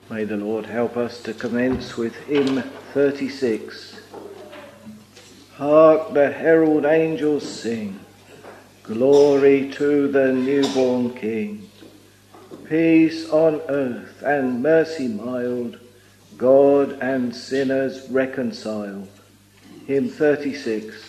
May the Lord help us to commence with hymn 36. Hark the herald angels sing, glory to the newborn King. Peace on earth and mercy mild, God and sinners reconciled. Hymn 36.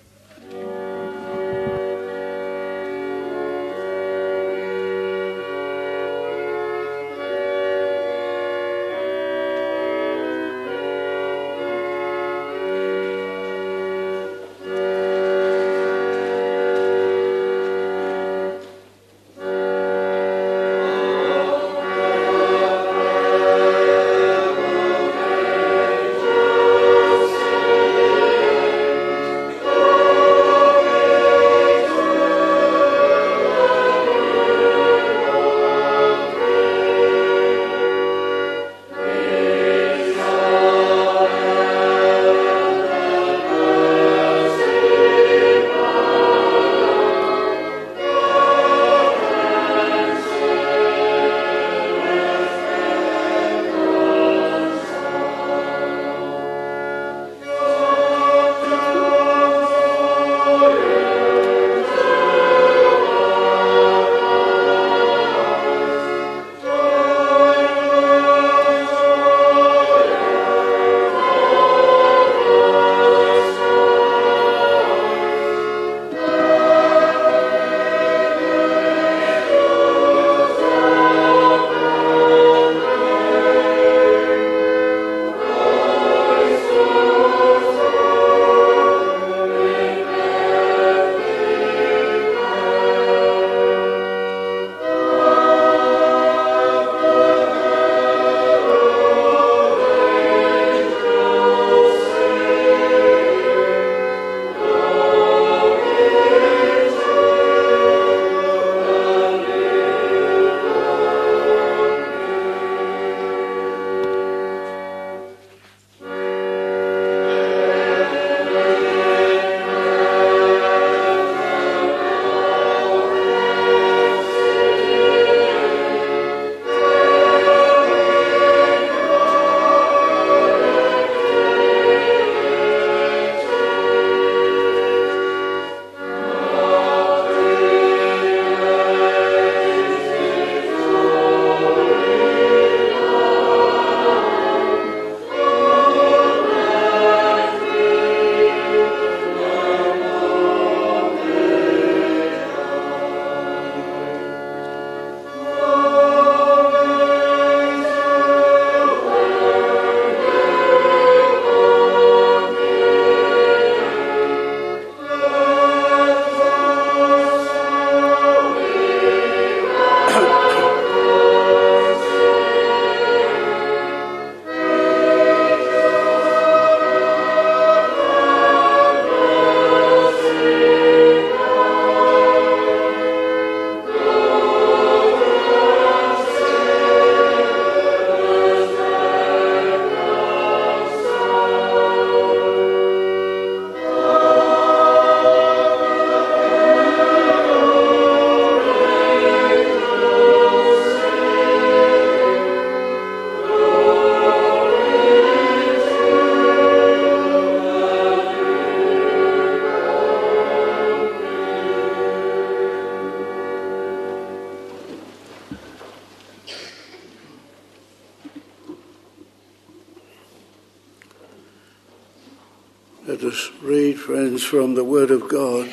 Let us read, friends, from the Word of God,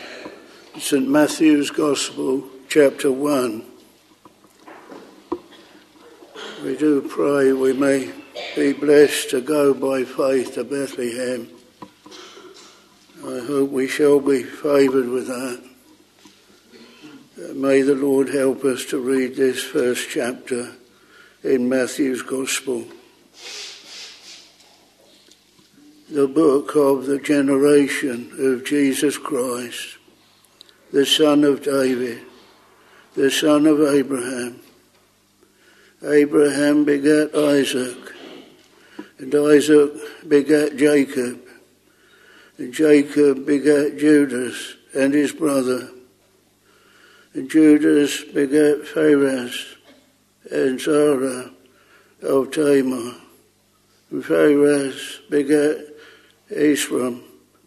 St. Matthew's Gospel, chapter 1. We do pray we may be blessed to go by faith to Bethlehem. I hope we shall be favoured with that. May the Lord help us to read this first chapter in Matthew's Gospel. The book of the generation of Jesus Christ, the son of David, the son of Abraham. Abraham begat Isaac, and Isaac begat Jacob, and Jacob begat Judas and his brother, and Judas begat Phares, and Zara, of Tamar. And Pharez begat Esrom.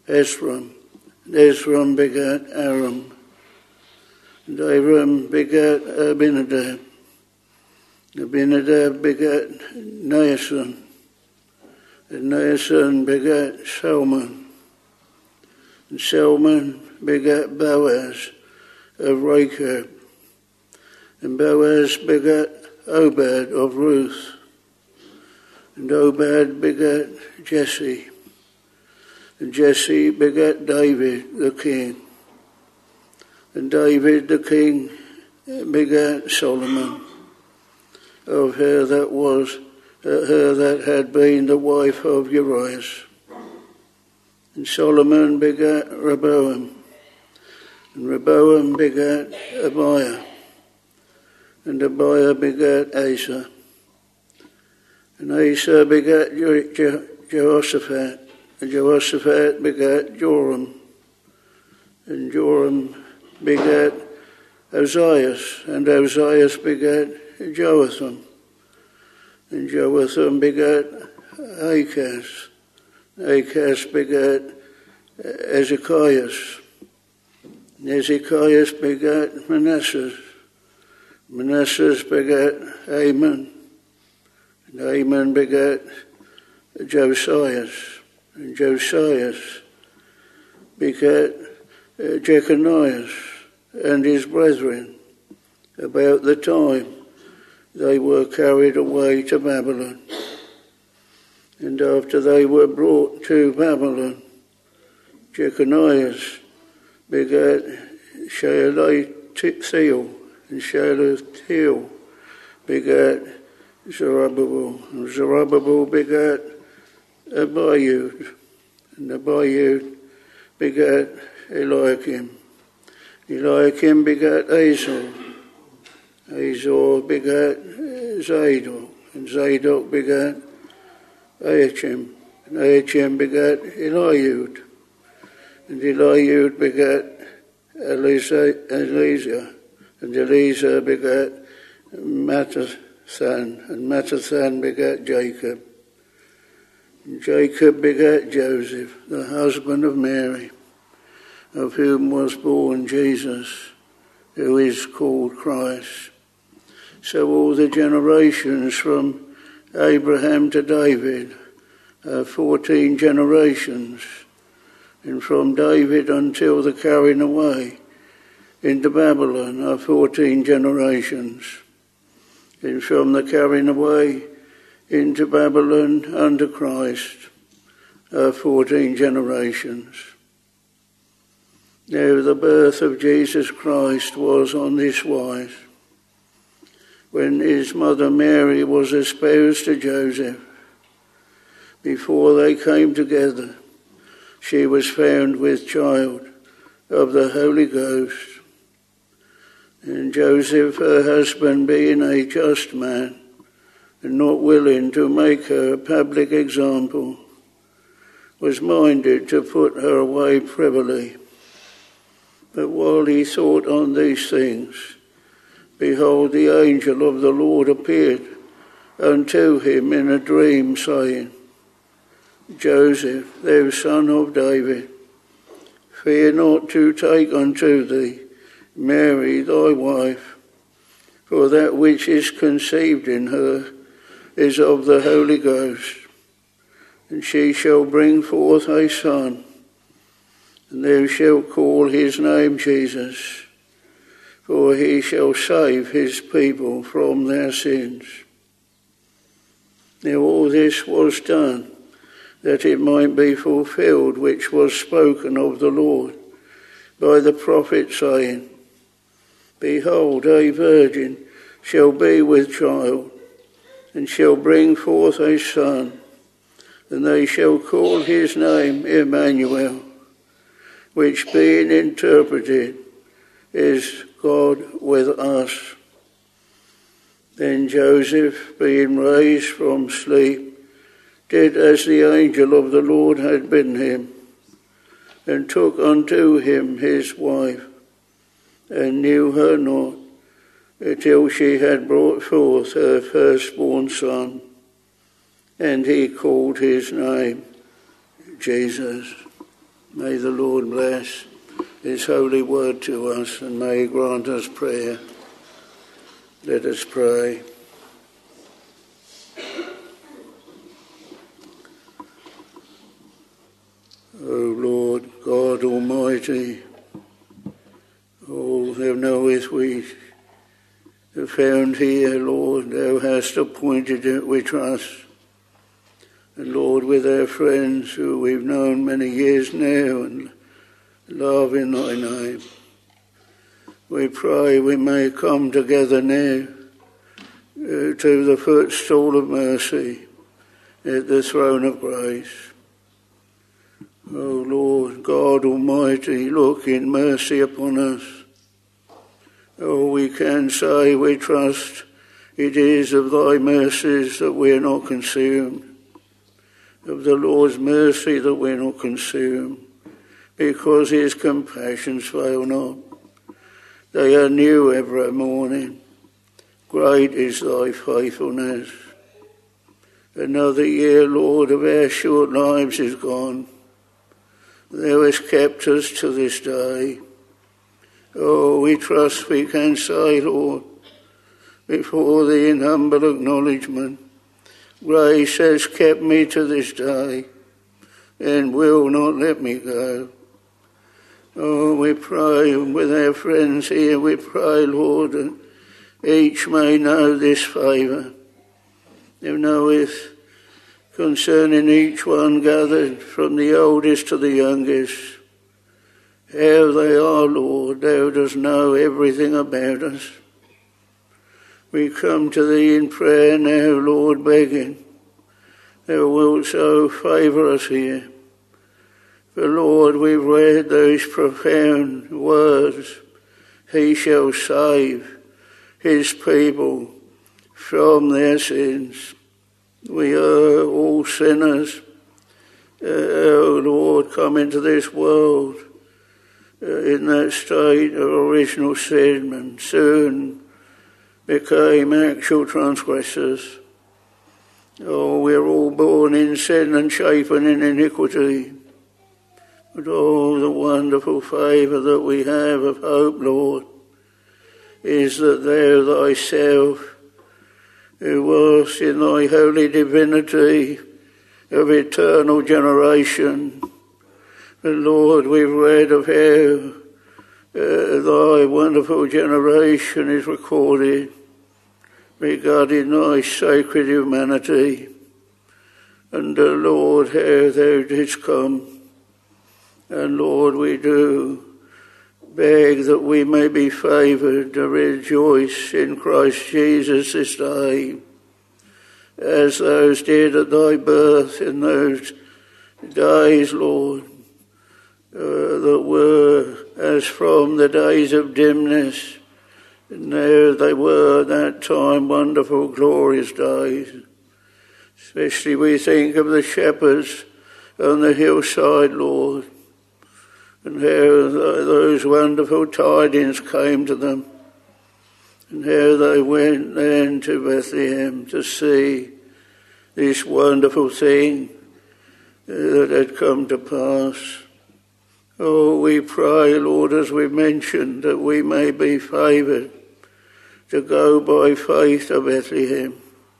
And Esrom begat Aram. And Aram begat Abinadab. Abinadab begat Naasson. And Naasson begat Salmon. And Salmon begat Boaz of Rachab. And Boaz begat Obed of Ruth. And Obed begat Jesse. And Jesse begat David the king. And David the king begat Solomon of her that had been the wife of Uriah. And Solomon begat Rehoboam. And Rehoboam begat Abiah. And Abiah begat Asa. And Asa begat Jehoshaphat. And Jehoshaphat begat Joram. And Joram begat Ozias. And Ozias begat Jotham. And Jotham begat Achaz. Achaz begat Ezekias. And Ezekias begat Manasseh. Manasseh begat Amon. And Amon begat Josias. And Josias begat Jeconias and his brethren about the time they were carried away to Babylon. And after they were brought to Babylon, Jeconias begat Shealtiel. And Shealtiel begat Zerubbabel. And Zerubbabel begat Abiud. And Abiud begat Eliakim. Eliakim begat Azor. Azor begat Zadok. And Zadok begat Achim. And Achim begat Eliud. And Eliud begat Eleazar. And Eleazar begat Mattathan. And Mattathan begat Jacob. And Jacob begat Joseph, the husband of Mary, of whom was born Jesus, who is called Christ. So all the generations from Abraham to David are 14 generations, and from David until the carrying away into Babylon are 14 generations, and from the carrying away into Babylon unto Christ are 14 generations. Now the birth of Jesus Christ was on this wise. When his mother Mary was espoused to Joseph, before they came together, she was found with child of the Holy Ghost. And Joseph, her husband, being a just man, and not willing to make her a public example, was minded to put her away privily. But while he thought on these things, behold, the angel of the Lord appeared unto him in a dream, saying, Joseph, thou son of David, fear not to take unto thee Mary thy wife, for that which is conceived in her is of the Holy Ghost. And she shall bring forth a son, and thou shalt call his name Jesus, for he shall save his people from their sins. Now all this was done, that it might be fulfilled which was spoken of the Lord by the prophet, saying, Behold, a virgin shall be with child, and shall bring forth a son, and they shall call his name Emmanuel, which being interpreted is God with us. Then Joseph, being raised from sleep, did as the angel of the Lord had bidden him, and took unto him his wife, and knew her not, till she had brought forth her firstborn son, and he called his name Jesus. May the Lord bless his holy word to us, and may he grant us prayer. Let us pray. O Lord God Almighty, all thou knowest we have found here, Lord, thou hast appointed it, we trust. And Lord, with our friends who we've known many years now and love in thy name, we pray we may come together now to the footstool of mercy at the throne of grace. O Lord God Almighty, look in mercy upon us. Oh, we can say we trust it is of thy mercies that we are not consumed, of the Lord's mercy that we are not consumed, because his compassions fail not. They are new every morning. Great is thy faithfulness. Another year, Lord, of our short lives is gone. Thou hast kept us to this day. Oh, we trust we can say, Lord, before thee in humble acknowledgement, grace has kept me to this day and will not let me go. Oh, we pray with our friends here, we pray, Lord, that each may know this favour. Thou knowest concerning each one gathered from the oldest to the youngest, how they are, Lord. Thou dost know everything about us. We come to thee in prayer now, Lord, begging thou wilt so favour us here. For, Lord, we've read those profound words, he shall save his people from their sins. We are all sinners. Oh, Lord, come into this world in that state of original sin and soon became actual transgressors. Oh, we're all born in sin and shapen in iniquity. But oh, the wonderful favour that we have of hope, Lord, is that thou thyself, who was in thy holy divinity of eternal generation. And Lord, we've read of how thy wonderful generation is recorded regarding thy sacred humanity. And Lord, how thou didst come. And Lord, we do beg that we may be favoured to rejoice in Christ Jesus this day, as those did at thy birth in those days, Lord, that were as from the days of dimness, and now they were at that time wonderful, glorious days. Especially we think of the shepherds on the hillside, Lord, and how those wonderful tidings came to them, and how they went then to Bethlehem to see this wonderful thing that had come to pass. Oh, we pray, Lord, as we mentioned, that we may be favoured to go by faith to Bethlehem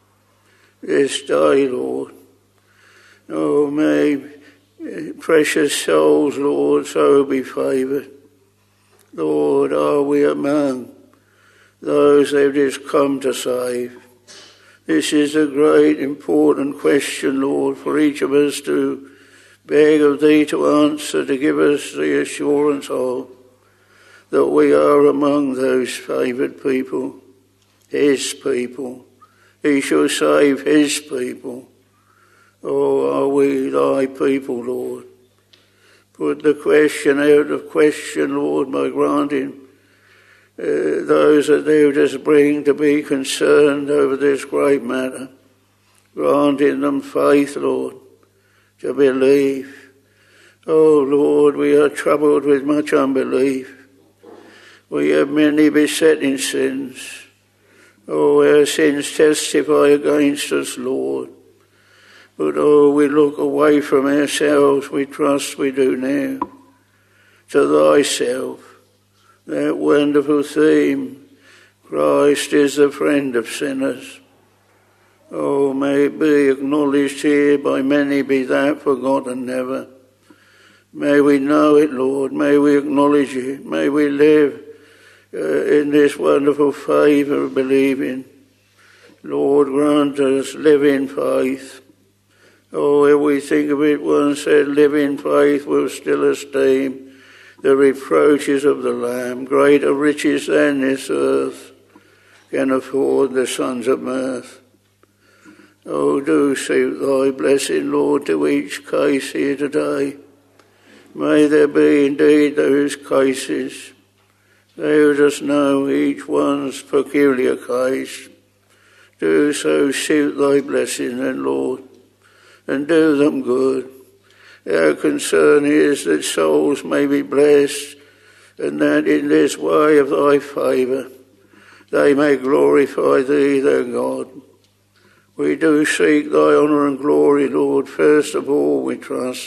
this day, Lord. Oh, may precious souls, Lord, so be favoured. Lord, are we among those thou didst come to save? This is a great, important question, Lord, for each of us to beg of thee to answer, to give us the assurance of that we are among those favoured people, his people. He shall save his people. Oh, are we thy people, Lord? Put the question out of question, Lord, by granting those that thou dost bring to be concerned over this great matter, granting them faith, Lord, to believe. Oh, Lord, we are troubled with much unbelief. We have many besetting sins. Oh, our sins testify against us, Lord. But we look away from ourselves, we trust we do now, to thyself, that wonderful theme, Christ is the friend of sinners. Oh, may it be acknowledged here by many, be that forgotten never. May we know it, Lord. May we acknowledge it. May we live in this wonderful favour of believing. Lord, grant us living faith. Oh, if we think of it, one said, living faith will still esteem the reproaches of the Lamb. Greater riches than this earth can afford the sons of mirth. Oh, do suit thy blessing, Lord, to each case here today. May there be indeed those cases. Thou dost know each one's peculiar case. Do so suit thy blessing then, Lord, and do them good. Our concern is that souls may be blessed, and that in this way of thy favour they may glorify thee, their God. We do seek thy honour and glory, Lord, first of all we trust.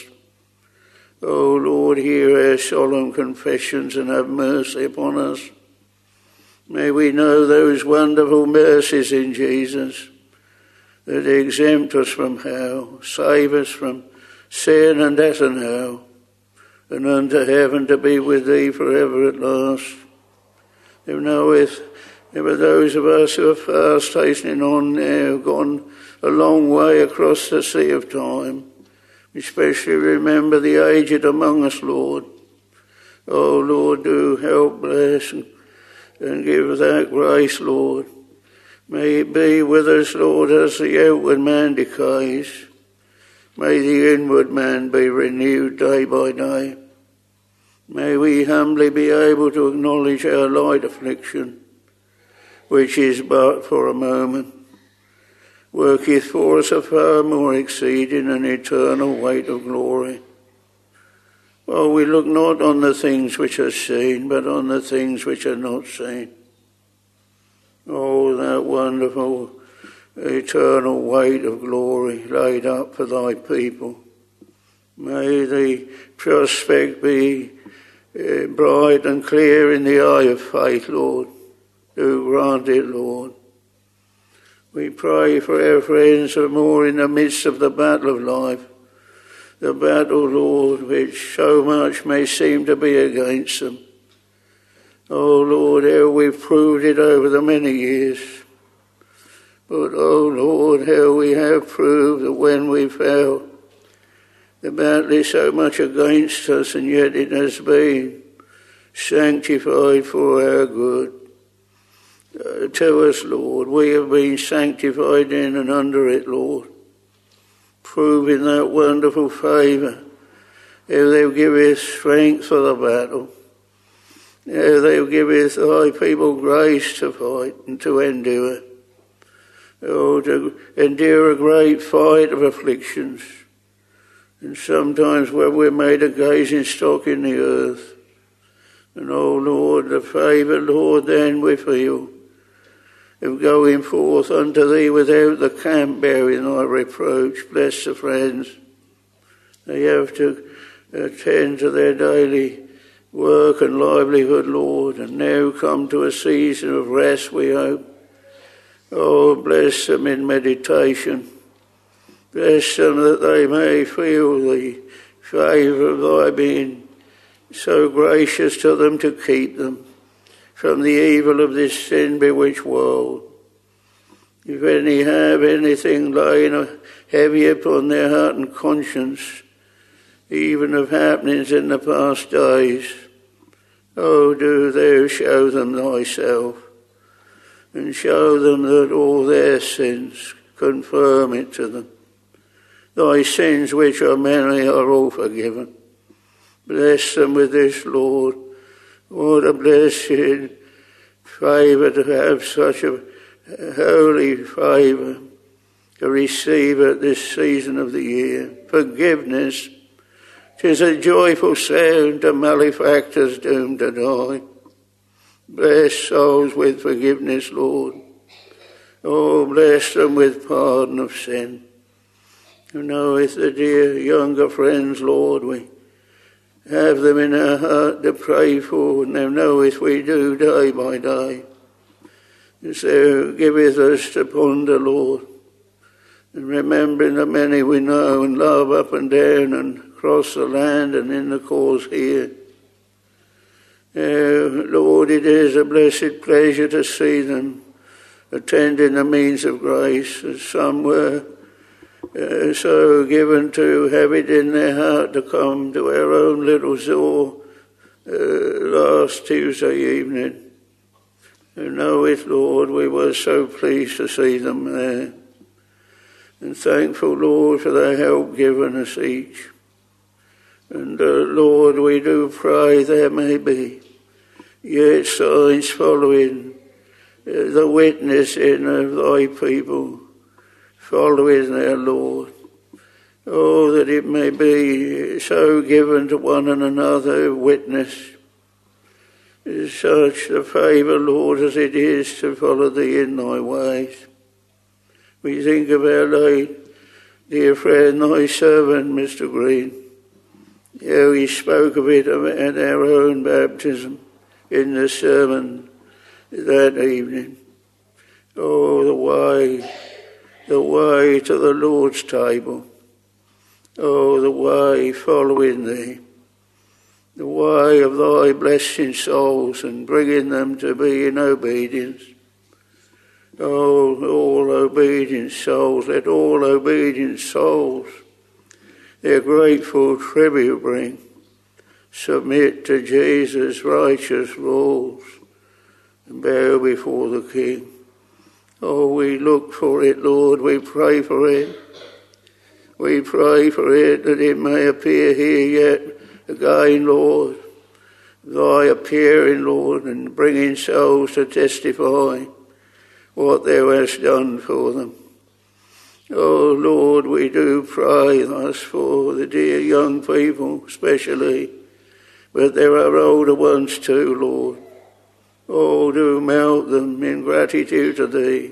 O Lord, hear our solemn confessions and have mercy upon us. May we know those wonderful mercies in Jesus that exempt us from hell, save us from sin and death and hell, and unto heaven to be with thee forever at last. Thou knowest there are those of us who are fast hastening on now, gone a long way across the sea of time. We especially remember the aged among us, Lord. Oh, Lord, do help, bless, and give that grace, Lord. May it be with us, Lord, as the outward man decays. May the inward man be renewed day by day. May we humbly be able to acknowledge our light affliction, which is but for a moment, worketh for us a far more exceeding and eternal weight of glory. While we look not on the things which are seen, but on the things which are not seen. Oh, that wonderful eternal weight of glory laid up for thy people. May the prospect be bright and clear in the eye of faith, Lord. Do grant it, Lord. We pray for our friends who are more in the midst of the battle of life. The battle, Lord, which so much may seem to be against them. Oh, Lord, how we've proved it over the many years. But, oh, Lord, how we have proved that when we fell, the battle is so much against us, and yet it has been sanctified for our good. To us, Lord, we have been sanctified in and under it, Lord, proving that wonderful favour. How thou givest strength for the battle. How thou givest thy people grace to fight and to endure. Oh, to endure a great fight of afflictions. And sometimes when we're made a gazing stock in the earth. And oh, Lord, the favour, Lord, then we feel of going forth unto thee without the camp bearing thy reproach. Bless the friends. They have to attend to their daily work and livelihood, Lord, and now come to a season of rest, we hope. Oh, bless them in meditation. Bless them that they may feel the favour of thy being so gracious to them to keep them from the evil of this sin-bewitched world. If any have anything lying heavy upon their heart and conscience, even of happenings in the past days, oh, do thou show them thyself, and show them that all their sins, confirm it to them. Thy sins, which are many, are all forgiven. Bless them with this, Lord. What a blessed favour to have such a holy favour to receive at this season of the year. Forgiveness, 'tis a joyful sound to malefactors doomed to die. Bless souls with forgiveness, Lord. Oh, bless them with pardon of sin. who knoweth the dear younger friends, Lord, we have them in our heart to pray for, and thou knowest we do day by day. And so giveth us to ponder, Lord, and remembering the many we know and love up and down and across the land and in the cause here. Lord, it is a blessed pleasure to see them attending the means of grace, as some were so given to have it in their heart to come to our own little Zoar last Tuesday evening. You know it, Lord, we were so pleased to see them there, and thankful, Lord, for the help given us each. And Lord, we do pray there may be yet signs following the witnessing of thy people, following their Lord. Oh, that it may be so given to one and another witness, such a favour, Lord, as it is to follow thee in thy ways. We think of our late dear friend, thy servant, Mr. Green, how he spoke of it at our own baptism in the sermon that evening. Oh, the way to the Lord's table. Oh, the way following thee. The way of thy blessing souls and bringing them to be in obedience. Oh, all obedient souls, let all obedient souls their grateful tribute bring. Submit to Jesus' righteous rules and bow before the King. Oh, we look for it, Lord, we pray for it. We pray for it that it may appear here yet again, Lord. Thy appearing, Lord, and bringing souls to testify what thou hast done for them. Oh, Lord, we do pray thus for the dear young people especially, but there are older ones too, Lord. Oh, do melt them in gratitude to thee.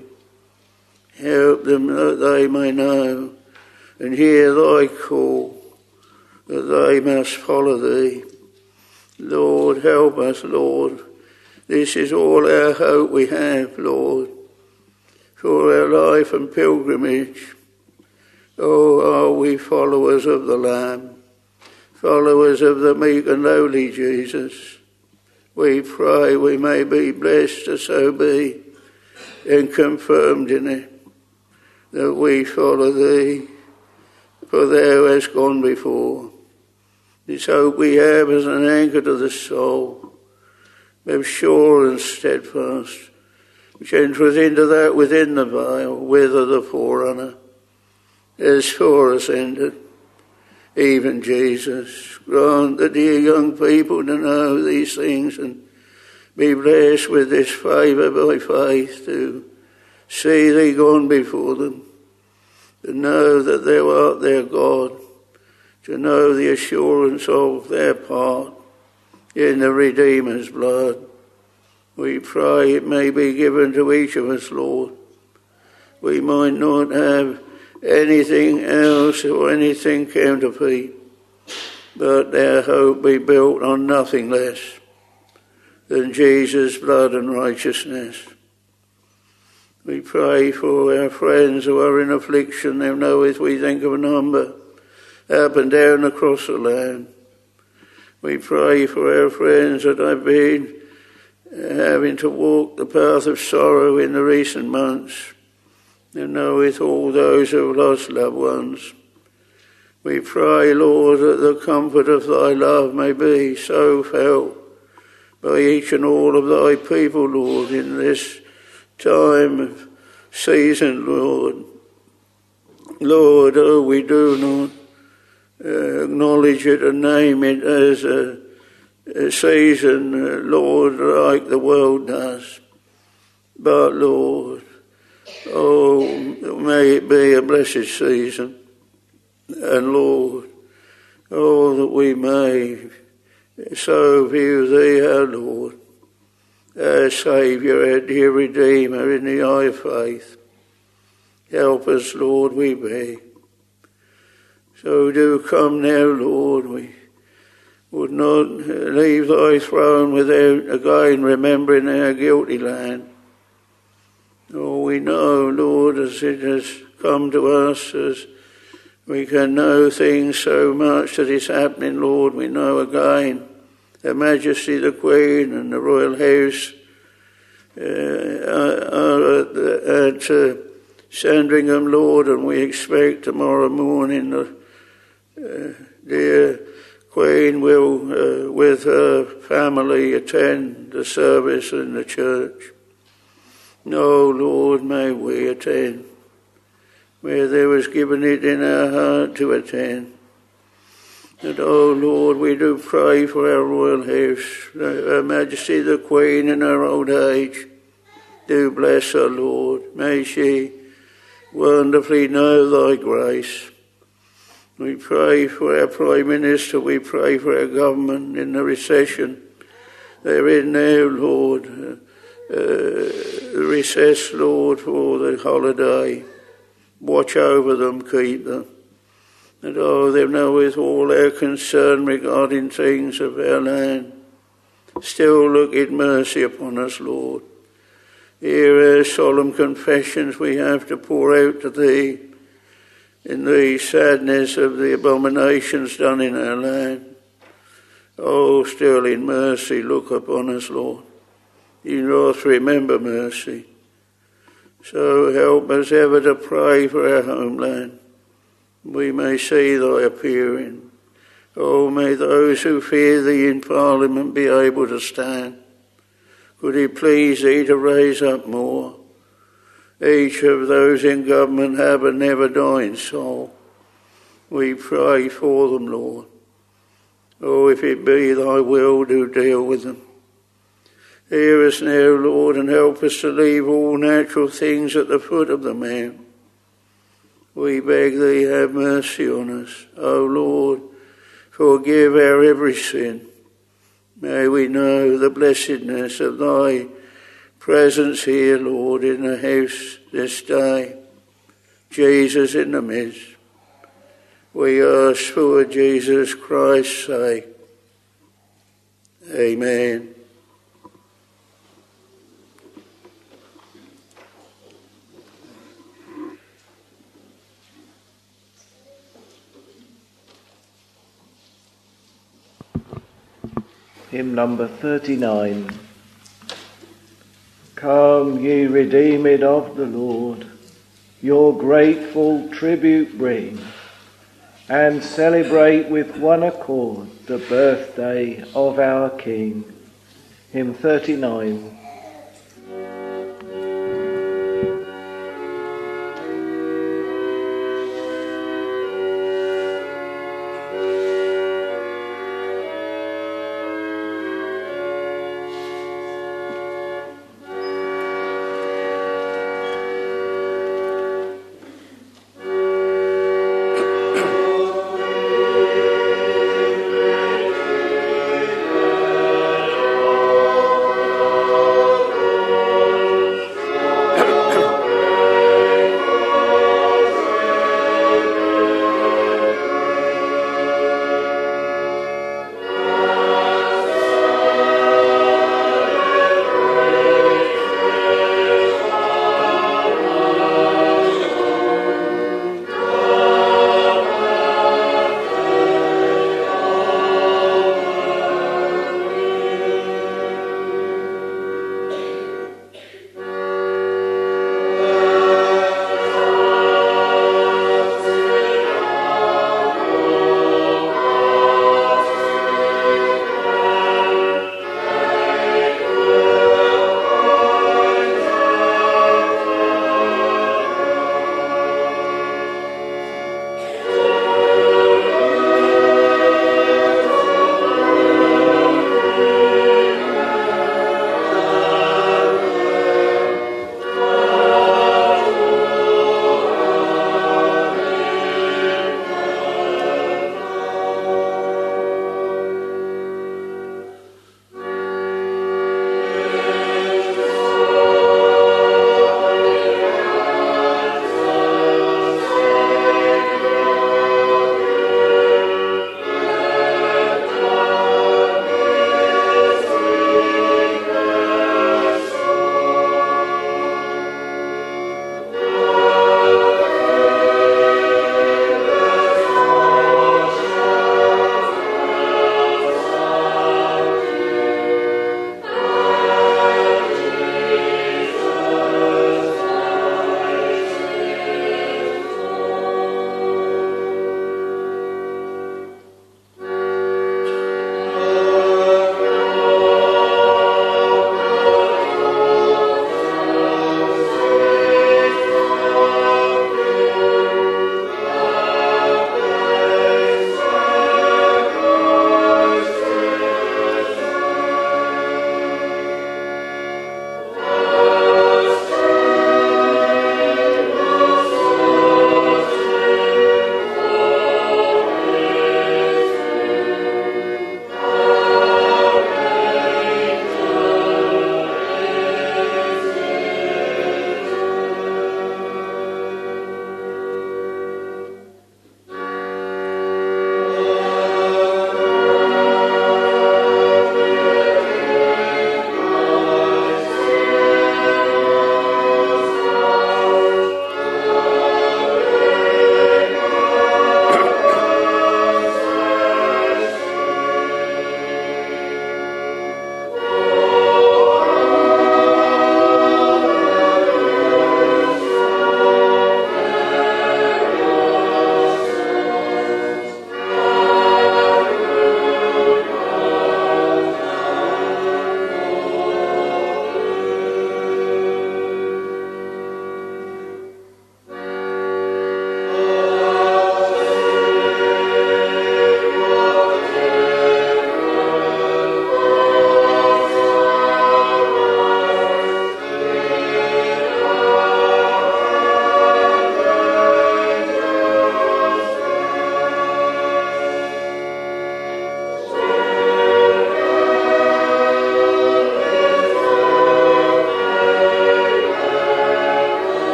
Help them that they may know and hear thy call, that they must follow thee. Lord, help us, Lord. This is all our hope we have, Lord, for our life and pilgrimage. Oh, are we followers of the Lamb, followers of the meek and lowly Jesus? We pray we may be blessed to so be and confirmed in it, that we follow thee, for thou hast gone before. This hope we have as an anchor to the soul, both sure and steadfast, which entereth into that within the veil, whither the forerunner has for us entered, even Jesus. Grant the dear young people to know these things and be blessed with this favour by faith, to see thee gone before them, to know that thou art their God, to know the assurance of their part in the Redeemer's blood. We pray it may be given to each of us, Lord. We might not have anything else or anything counterfeit, but our hope be built on nothing less than Jesus' blood and righteousness. We pray for our friends who are in affliction. Thou knowest we think of a number up and down across the land. We pray for our friends that have been having to walk the path of sorrow in the recent months. Thou knowest all those who have lost loved ones. We pray, Lord, that the comfort of thy love may be so felt by each and all of thy people, Lord, in this time of season, Lord. Lord, oh, we do not acknowledge it and name it as a season, Lord, like the world does. But, Lord, oh, may it be a blessed season. And, Lord, oh, that we may so view thee, our Lord, our Saviour, our dear Redeemer, in the eye of faith. Help us, Lord, we beg. So do come now, Lord. We would not leave thy throne without again remembering our guilty land. Oh, we know, Lord, as it has come to us, as we can know things so much that is happening, Lord, we know again Her Majesty the Queen and the Royal House are at Sandringham, Lord, and we expect tomorrow morning the dear Queen will, with her family, attend the service in the church. No, Lord, may we attend where there was given it in our heart to attend. And, oh, Lord, we do pray for our royal house, Her Majesty the Queen in her old age. Do bless her, Lord. May she wonderfully know thy grace. We pray for our Prime Minister. We pray for our government in the recession they're in now, Lord. Recess, Lord, for the holiday. Watch over them, keep them. And oh, they know with all our concern regarding things of our land. Still look in mercy upon us, Lord. Hear our solemn confessions we have to pour out to thee in the sadness of the abominations done in our land. Oh, still in mercy look upon us, Lord. In wrath remember mercy. So help us ever to pray for our homeland. We may see thy appearing. Oh, may those who fear thee in Parliament be able to stand. Could it please thee to raise up more? Each of those in government have a never-dying soul. We pray for them, Lord. Oh, if it be thy will, do deal with them. Hear us now, Lord, and help us to leave all natural things at the foot of the mount. We beg thee, have mercy on us. O Lord, forgive our every sin. May we know the blessedness of thy presence here, Lord, in the house this day. Jesus in the midst. We ask for Jesus Christ's sake. Amen. Hymn number 39. Come, ye redeemed of the Lord, your grateful tribute bring, and celebrate with one accord the birthday of our King. Hymn 39.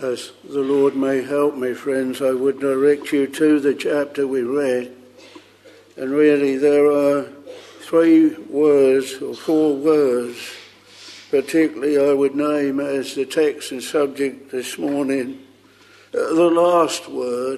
As the Lord may help me, friends, I would direct you to the chapter we read. And really there are 3 words or 4 words, particularly I would name as the text and subject this morning. The last word,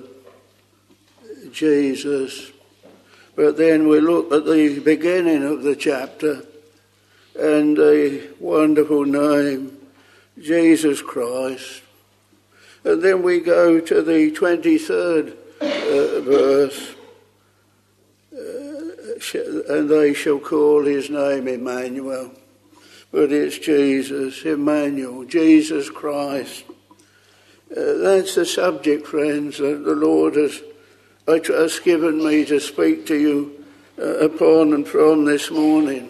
Jesus. But then we look at the beginning of the chapter and a wonderful name, Jesus Christ. And then we go to the 23rd verse, and they shall call his name Emmanuel. But it's Jesus, Emmanuel, Jesus Christ. That's the subject, friends, that the Lord has, I trust, given me to speak to you upon and from this morning.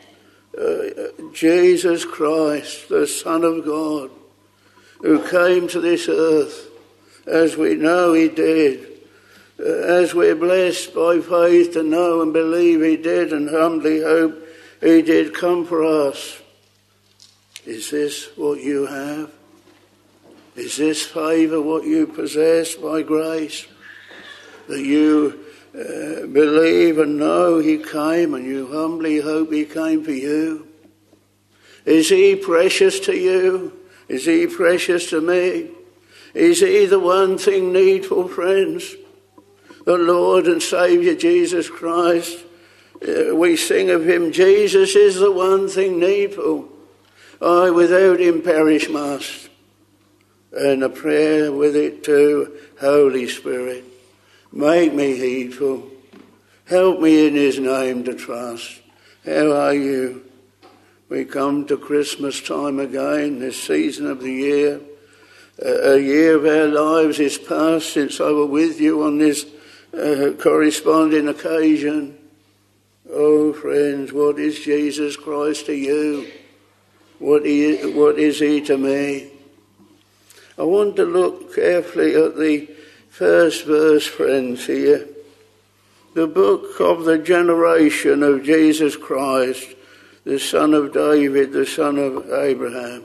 Jesus Christ, the Son of God, who came to this earth, as we know he did, as we're blessed by faith to know and believe he did and humbly hope he did come for us. Is this what you have? Is this favour what you possess by grace? That you believe and know he came and you humbly hope he came for you? Is he precious to you? Is he precious to me? Is he the one thing needful, friends? The Lord and Saviour Jesus Christ. We sing of him, Jesus is the one thing needful. I without him perish must. And a prayer with it too, Holy Spirit, make me heedful. Help me in his name to trust. How are you? We come to Christmas time again, this season of the year. A year of our lives is past since I was with you on this corresponding occasion. Oh, friends, what is Jesus Christ to you? What is he to me? I want to look carefully at the first verse, friends, here. The book of the generation of Jesus Christ, the son of David, the son of Abraham.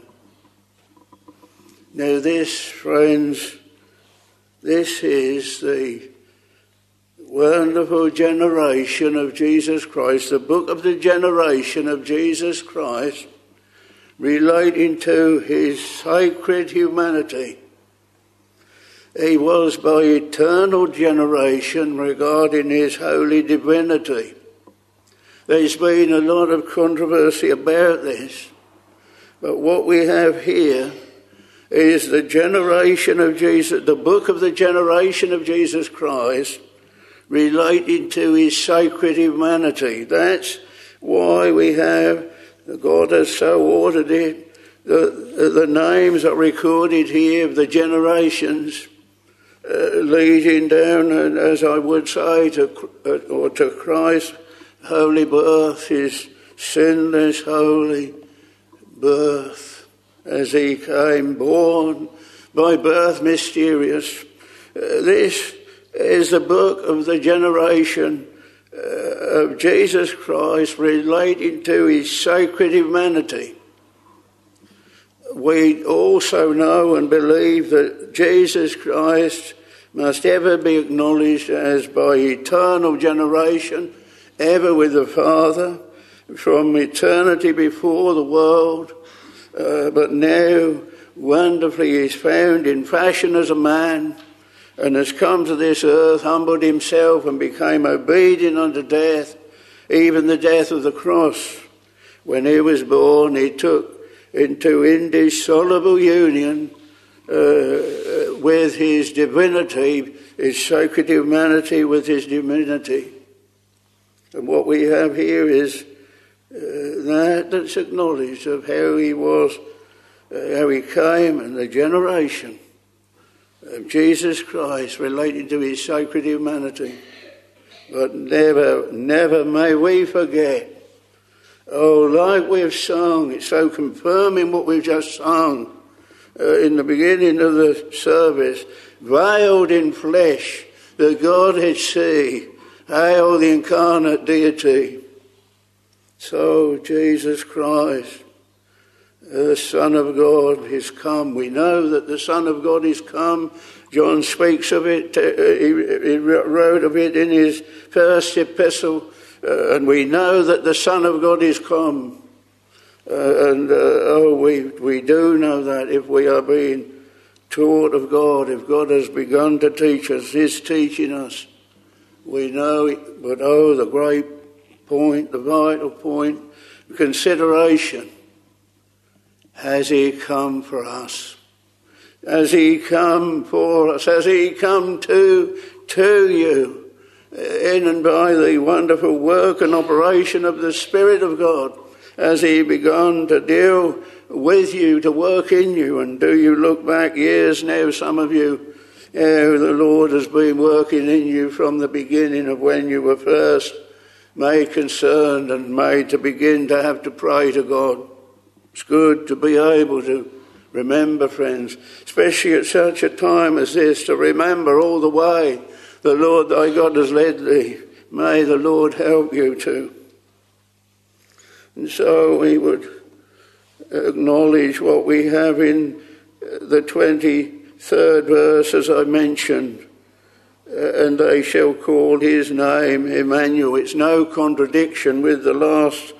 Now this, friends, this is the wonderful generation of Jesus Christ, the book of the generation of Jesus Christ, relating to his sacred humanity. He was by eternal generation regarding his holy divinity. There's been a lot of controversy about this, but what we have here is the generation of Jesus, the book of the generation of Jesus Christ, relating to his sacred humanity. That's why we have, God has so ordered it, the names are recorded here of the generations leading down, and as I would say, to Christ's holy birth, his sinless holy birth, as he came, born by birth mysterious. This is the book of the generation of Jesus Christ relating to his sacred humanity. We also know and believe that Jesus Christ must ever be acknowledged as by eternal generation, ever with the Father, from eternity before the world, but now wonderfully is found in fashion as a man, and has come to this earth, humbled himself and became obedient unto death, even the death of the cross. When he was born, he took into indissoluble union with his divinity, his sacred humanity with his divinity. And what we have here is that's acknowledged of how he was, how he came, and the generation of Jesus Christ related to his sacred humanity. But never may we forget, like we've sung, it's so confirming what we've just sung in the beginning of the service, veiled in flesh, the Godhead see, hail the incarnate deity. So Jesus Christ, The Son of God is come. We know that the Son of God is come. John speaks of it. He wrote of it in his first epistle. And we know that the Son of God is come. We do know that if we are being taught of God, if God has begun to teach us, is teaching us, we know it. But the great point, the vital point, consideration. Has he come for us? Has he come for us? Has he come to you in and by the wonderful work and operation of the Spirit of God? Has he begun to deal with you, to work in you? And do you look back years now, some of you, the Lord has been working in you from the beginning of when you were first made concerned and made to begin to have to pray to God. It's good to be able to remember, friends, especially at such a time as this, to remember all the way the Lord thy God has led thee. May the Lord help you to. And so we would acknowledge what we have in the 23rd verse, as I mentioned. And they shall call his name Emmanuel. It's no contradiction with the last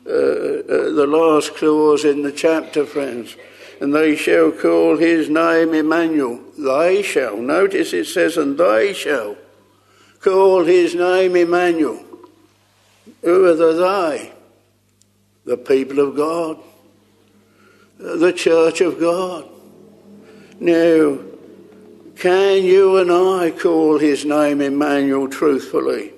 clause in the chapter, friends. And they shall call his name Emmanuel. They shall. Notice it says, and they shall call his name Emmanuel. Who are the they? The people of God. The church of God. Now, can you and I call his name Emmanuel truthfully?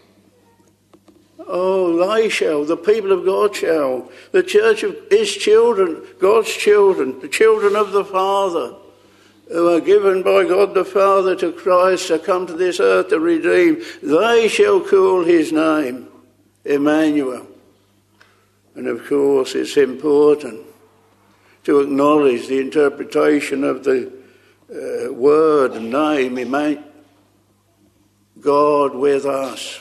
They shall, the people of God shall. The church of his children, God's children, the children of the Father, who are given by God the Father to Christ to come to this earth to redeem, they shall call his name Emmanuel. And of course it's important to acknowledge the interpretation of the word and name, Emmanuel, God with us.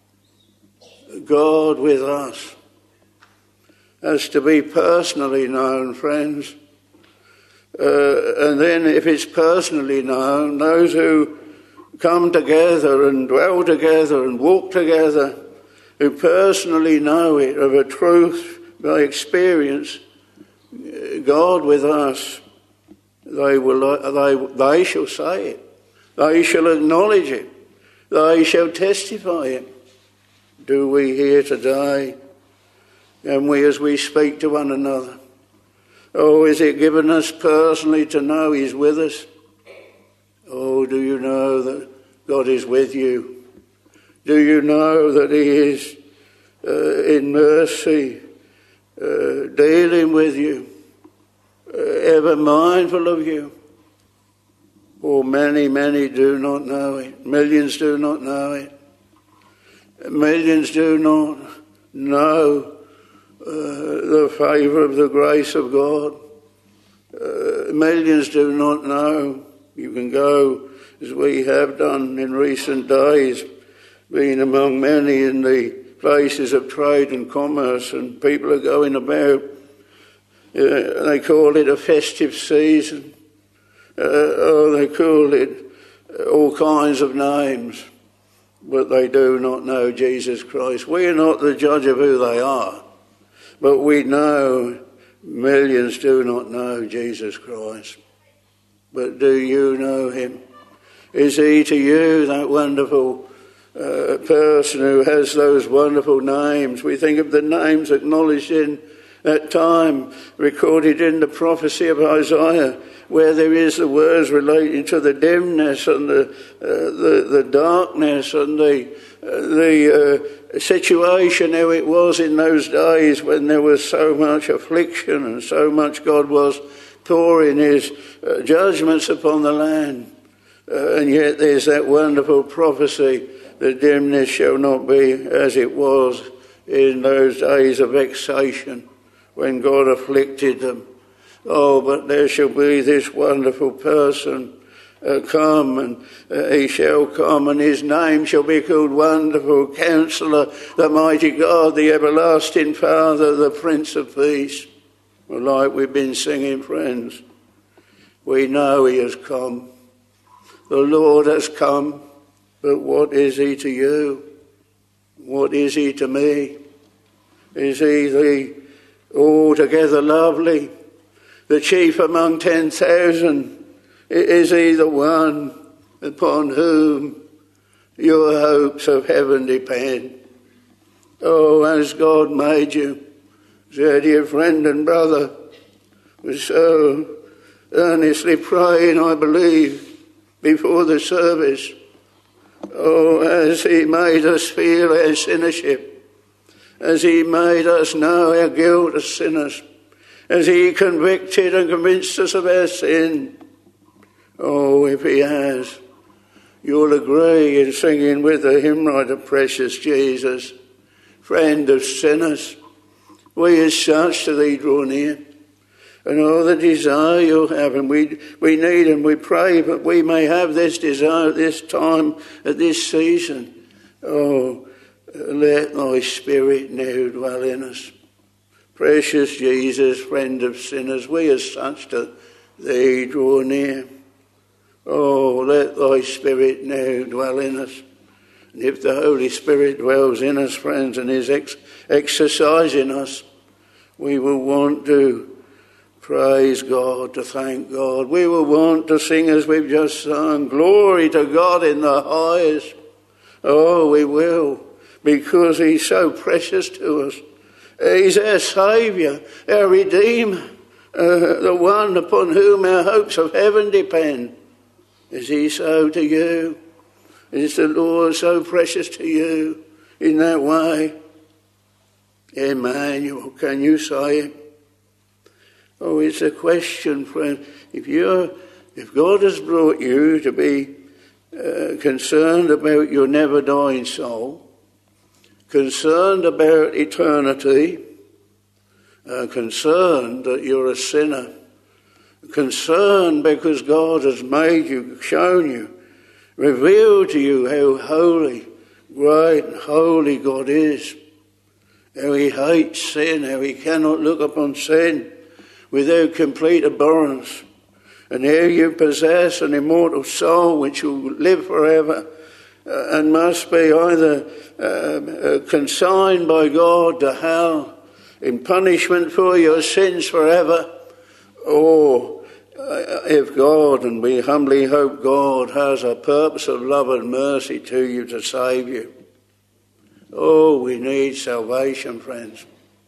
God with us. As to be personally known, friends. And then if it's personally known, those who come together and dwell together and walk together, who personally know it of a truth by experience, God with us, they shall say it. They shall acknowledge it. They shall testify it. Do we here today? And we, as we speak to one another, is it given us personally to know he's with us? Do you know that God is with you? Do you know that he is in mercy dealing with you, ever mindful of you? Many do not know it. Millions do not know it. Millions do not know the favour of the grace of God. Millions do not know. You can go, as we have done in recent days, being among many in the places of trade and commerce, and people are going about. They call it a festive season. They call it all kinds of names. But they do not know Jesus Christ. We are not the judge of who they are. But we know millions do not know Jesus Christ. But do you know him? Is he to you that wonderful person who has those wonderful names? We think of the names acknowledged in that time, recorded in the prophecy of Isaiah, where there is the words relating to the dimness and the darkness and the situation how it was in those days when there was so much affliction and so much God was pouring his judgments upon the land. And yet there's that wonderful prophecy, the dimness shall not be as it was in those days of vexation when God afflicted them. But there shall be this wonderful person come, and he shall come, and his name shall be called Wonderful Counselor, the Mighty God, the Everlasting Father, the Prince of Peace. Well, like we've been singing, friends, we know he has come. The Lord has come, but what is he to you? What is he to me? Is he the altogether lovely, the chief among 10,000? Is he the one upon whom your hopes of heaven depend? Oh, as God made you, as our dear friend and brother was so earnestly praying, I believe, before the service. Oh, as he made us feel our sinnership, as he made us know our guilt as sinners, as he convicted and convinced us of our sin. Oh, if he has, you'll agree in singing with the hymn writer, Precious Jesus, Friend of sinners, we as such to thee draw near. And all the desire you'll have, and we need and we pray that we may have this desire at this time, at this season. Oh, let thy Spirit now dwell in us. Precious Jesus, friend of sinners, we as such to thee draw near. Oh, let thy Spirit now dwell in us. And if the Holy Spirit dwells in us, friends, and is exercising us, we will want to praise God, to thank God. We will want to sing as we've just sung, glory to God in the highest. Oh, we will, because he's so precious to us. He's our Saviour, our Redeemer, the one upon whom our hopes of heaven depend. Is he so to you? Is the Lord so precious to you in that way? Emmanuel, can you say it? Oh, it's a question, friend. If God has brought you to be concerned about your never-dying soul, concerned about eternity, concerned that you're a sinner, concerned because God has made you, shown you, revealed to you how holy, great and holy God is, how he hates sin, how he cannot look upon sin without complete abhorrence, and how you possess an immortal soul which will live forever and must be either consigned by God to hell in punishment for your sins forever, or if God, and we humbly hope God, has a purpose of love and mercy to you to save you. Oh, we need salvation, friends.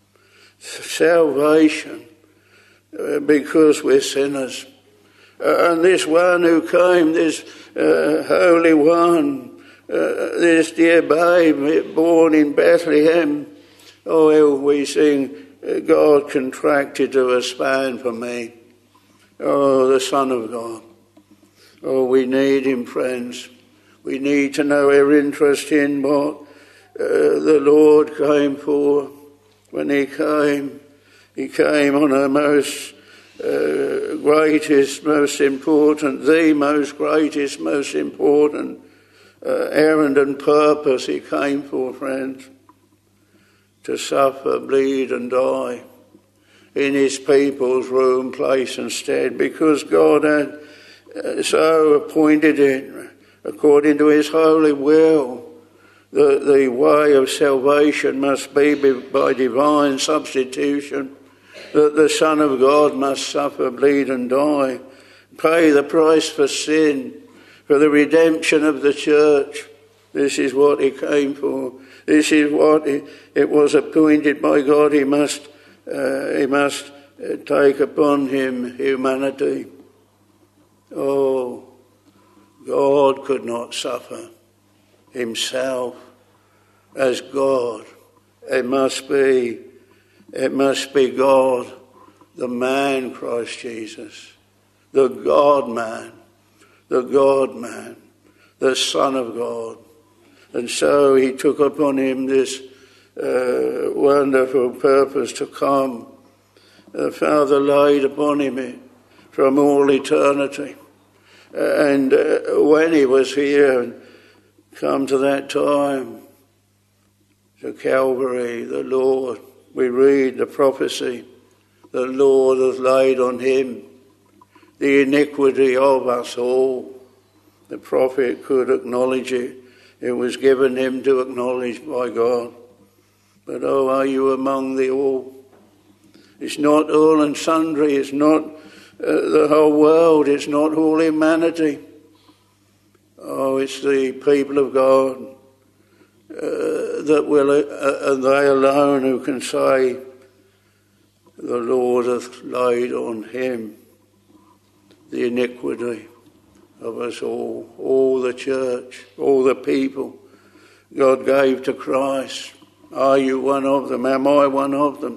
Salvation, because we're sinners. And this one who came, this Holy One, this dear babe born in Bethlehem, oh, how we sing, God contracted to a span for me. Oh, the Son of God. Oh, we need him, friends. We need to know our interest in what the Lord came for. When he came on a most greatest, most important, the most greatest, most important errand and purpose he came for, friends. To suffer, bleed and die in his people's room, place and stead, because God had so appointed it, according to his holy will, that the way of salvation must be by divine substitution, that the Son of God must suffer, bleed and die, pay the price for sin, for the redemption of the church. This is what he came for. This is what it was appointed by God. He must take upon him humanity. Oh, God could not suffer himself as God. It must be God, the man Christ Jesus, the God-man, the Son of God. And so he took upon him this wonderful purpose to come. The Father laid upon him it from all eternity. And when he was here and come to that time, to Calvary, the Lord, we read the prophecy, the Lord hath laid on him the iniquity of us all. The prophet could acknowledge it. It was given him to acknowledge by God. But oh, are you among the all? It's not all and sundry. It's not the whole world. It's not all humanity. Oh, it's the people of God that will, and they alone who can say, the Lord hath laid on him the iniquity of us all the church, all the people God gave to Christ. Are you one of them? Am I one of them?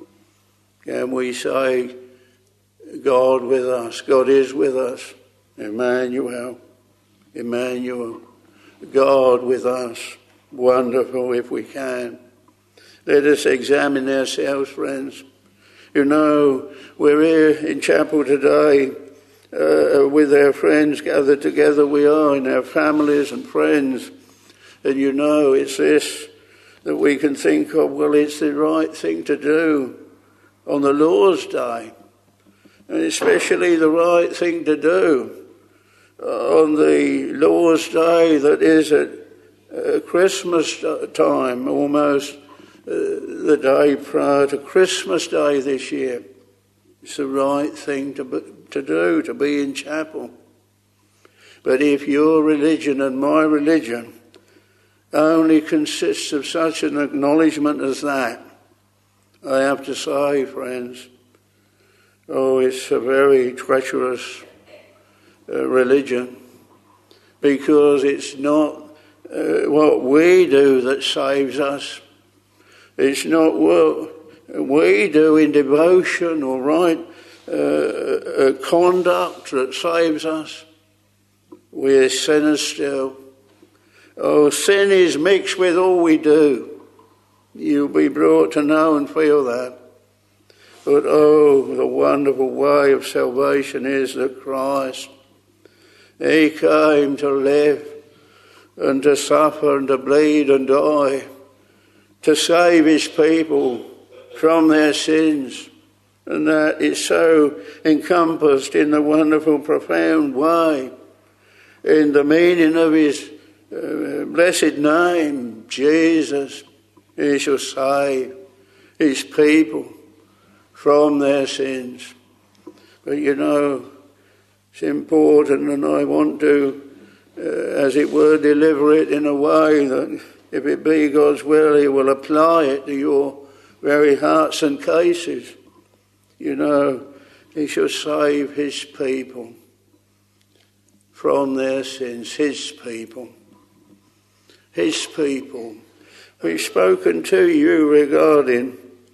Can we say, God with us, God is with us, Emmanuel, Emmanuel, God with us, wonderful if we can. Let us examine ourselves, friends. You know, we're here in chapel today with our friends gathered together. We are in our families and friends. And you know, it's this that we can think of, well, it's the right thing to do on the Lord's Day. And especially the right thing to do on the Lord's Day that is at Christmas time, almost the day prior to Christmas Day this year. It's the right thing to do, to be in chapel. But if your religion and my religion only consists of such an acknowledgement as that, I have to say, friends, oh, it's a very treacherous religion, because it's not what we do that saves us. It's not what we do in devotion or right conduct that saves us. We're sinners still. Oh, sin is mixed with all we do. You'll be brought to know and feel that. But oh, the wonderful way of salvation is that Christ, he came to live and to suffer and to bleed and die, to save his people from their sins. And that is so encompassed in the wonderful, profound way, in the meaning of his blessed name, Jesus. He shall save his people from their sins. But you know, it's important, and I want to, as it were, deliver it in a way that, if it be God's will, he will apply it to your very hearts and cases. You know, he shall save his people from their sins. His people. His people. We've spoken to you regarding,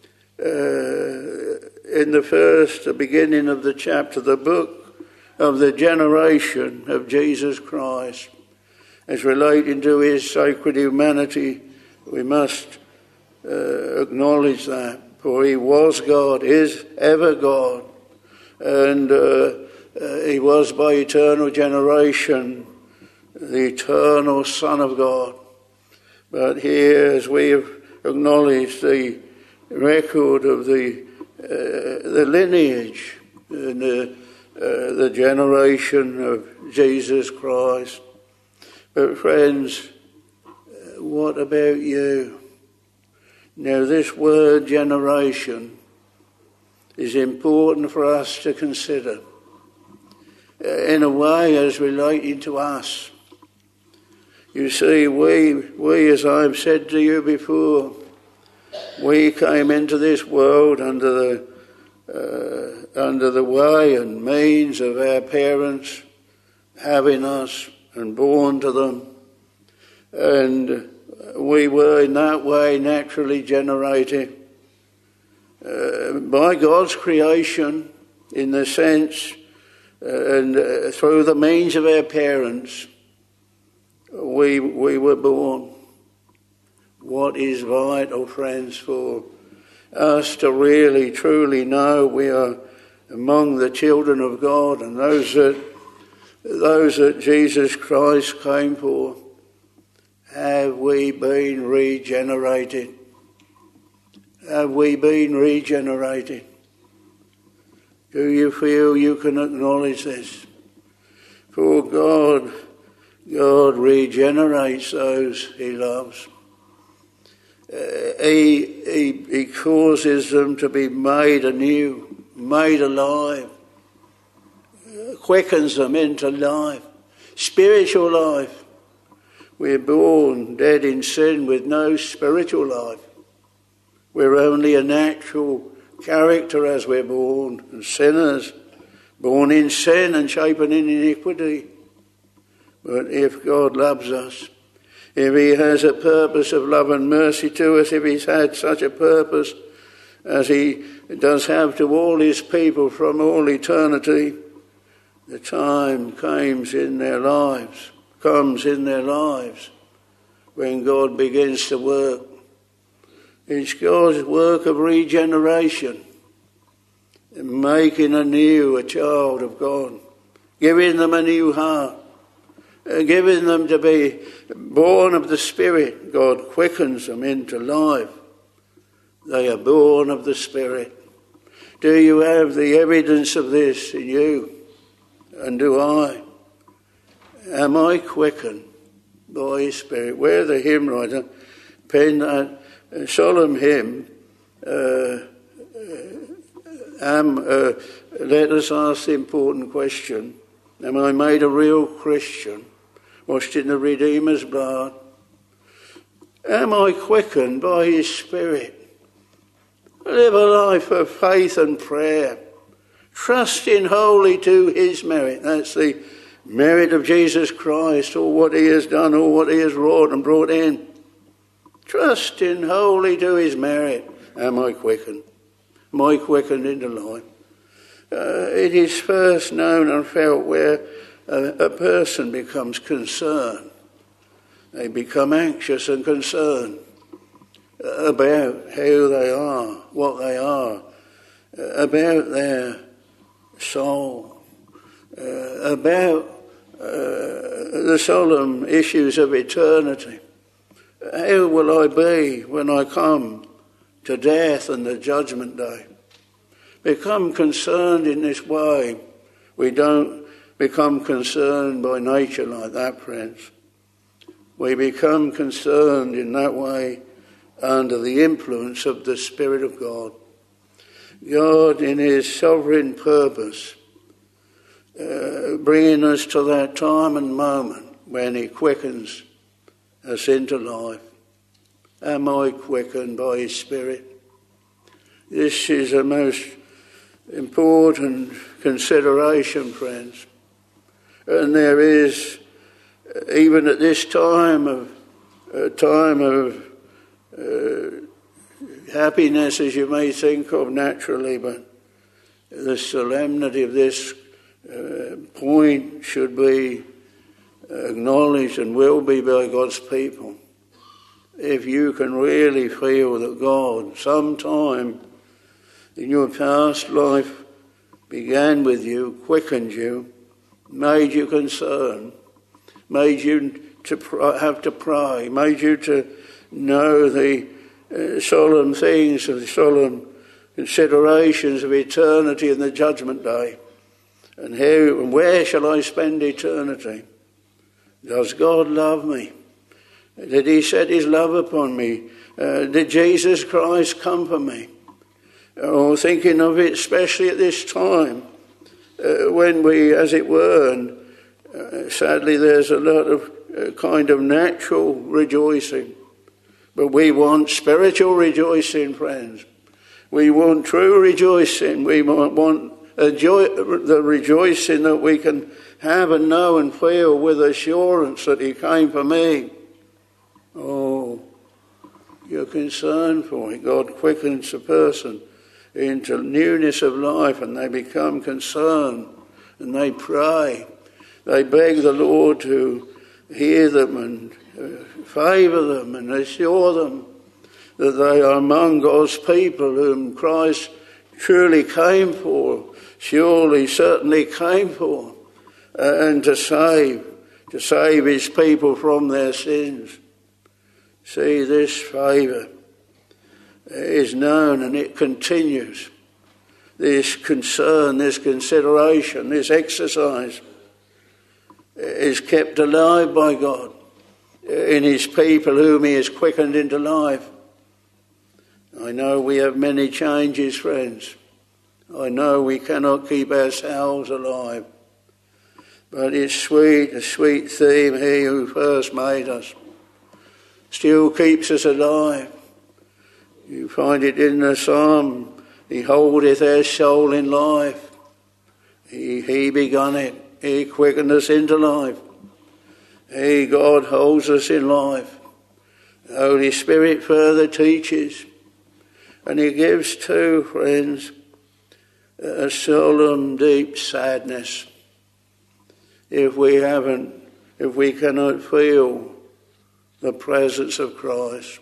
in the beginning of the chapter, the book of the generation of Jesus Christ. As relating to his sacred humanity, we must acknowledge that. For he was God, is ever God, and he was by eternal generation the eternal Son of God. But here, as we have acknowledged the record of the lineage and the generation of Jesus Christ. But friends, what about you? Now, this word generation is important for us to consider in a way as relating to us. You see, we, as I've said to you before, we came into this world under the way and means of our parents having us and born to them, and we were in that way naturally generated by God's creation, in the sense and through the means of our parents. We were born. What is vital, friends, for us to really, truly know we are among the children of God and those that Jesus Christ came for? Have we been regenerated? Have we been regenerated? Do you feel you can acknowledge this? For God regenerates those he loves. He causes them to be made anew, made alive, quickens them into life, spiritual life. We're born dead in sin with no spiritual life. We're only a natural character as we're born, and sinners, born in sin and shapen in iniquity. But if God loves us, if he has a purpose of love and mercy to us, if he's had such a purpose as he does have to all his people from all eternity, the time comes in their lives when God begins to work. It's God's work of regeneration, making anew a child of God, giving them a new heart, giving them to be born of the Spirit. God quickens them into life. They are born of the Spirit. Do you have the evidence of this in you? And do I? Am I quickened by his Spirit? Where the hymn writer penned that solemn hymn, let us ask the important question, am I made a real Christian, washed in the Redeemer's blood? Am I quickened by his Spirit? Live a life of faith and prayer, trusting wholly to his merit. That's the merit of Jesus Christ, or what he has done, or what he has wrought and brought in. Trusting wholly to his merit. Am I quickened? Am I quickened into life? It is first known and felt where a person becomes concerned. They become anxious and concerned about how they are, what they are, about their soul, about the solemn issues of eternity. How will I be when I come to death and the judgment day? Become concerned in this way. We don't become concerned by nature like that, friends. We become concerned in that way under the influence of the Spirit of God. God, in his sovereign purpose, bringing us to that time and moment when he quickens us into life. Am I quickened by his Spirit? This is a most important consideration, friends. And there is, even at this time of happiness, as you may think of naturally, but the solemnity of this point should be acknowledged and will be by God's people. If you can really feel that God, sometime in your past life, began with you, quickened you, made you concerned, made you to have to pray, made you to know the solemn things, of the solemn considerations of eternity and the judgment day, and how and where shall I spend eternity? Does God love me? Did he set his love upon me? Did Jesus Christ come for me? Or thinking of it especially at this time, when we, as it were, and sadly there's a lot of kind of natural rejoicing, but we want spiritual rejoicing, friends. We want true rejoicing. We want the rejoicing that we can have and know and feel with assurance that he came for me. Oh, you're concerned for it. God quickens a person into newness of life, and they become concerned, and they pray. They beg the Lord to hear them and favour them and assure them that they are among God's people whom Christ truly came for, surely, certainly came for, and to save his people from their sins. See, this favour is known and it continues. this concern, this consideration, this exercise is kept alive by God in his people whom he has quickened into life. I know we have many changes, friends. I know we cannot keep ourselves alive. But it's sweet, a sweet theme. He who first made us still keeps us alive. You find it in the psalm, he holdeth our soul in life. He begun it. He quickened us into life. He, God, holds us in life. The Holy Spirit further teaches. And he gives too, friends, a solemn, deep sadness. If we cannot feel the presence of Christ.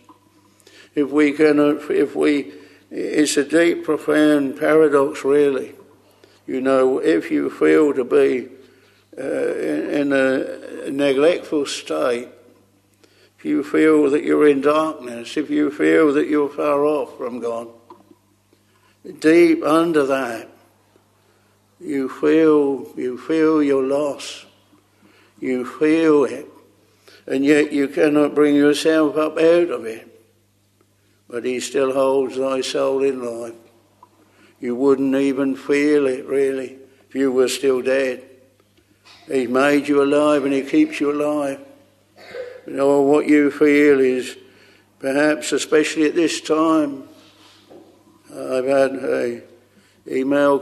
It's a deep, profound paradox, really. You know, if you feel to be in a neglectful state, if you feel that you're in darkness, if you feel that you're far off from God, deep under that, you feel your loss. You feel it, and yet you cannot bring yourself up out of it. But he still holds thy soul in life. You wouldn't even feel it, really, if you were still dead. He made you alive and he keeps you alive. You know, what you feel is, perhaps especially at this time, I've had a email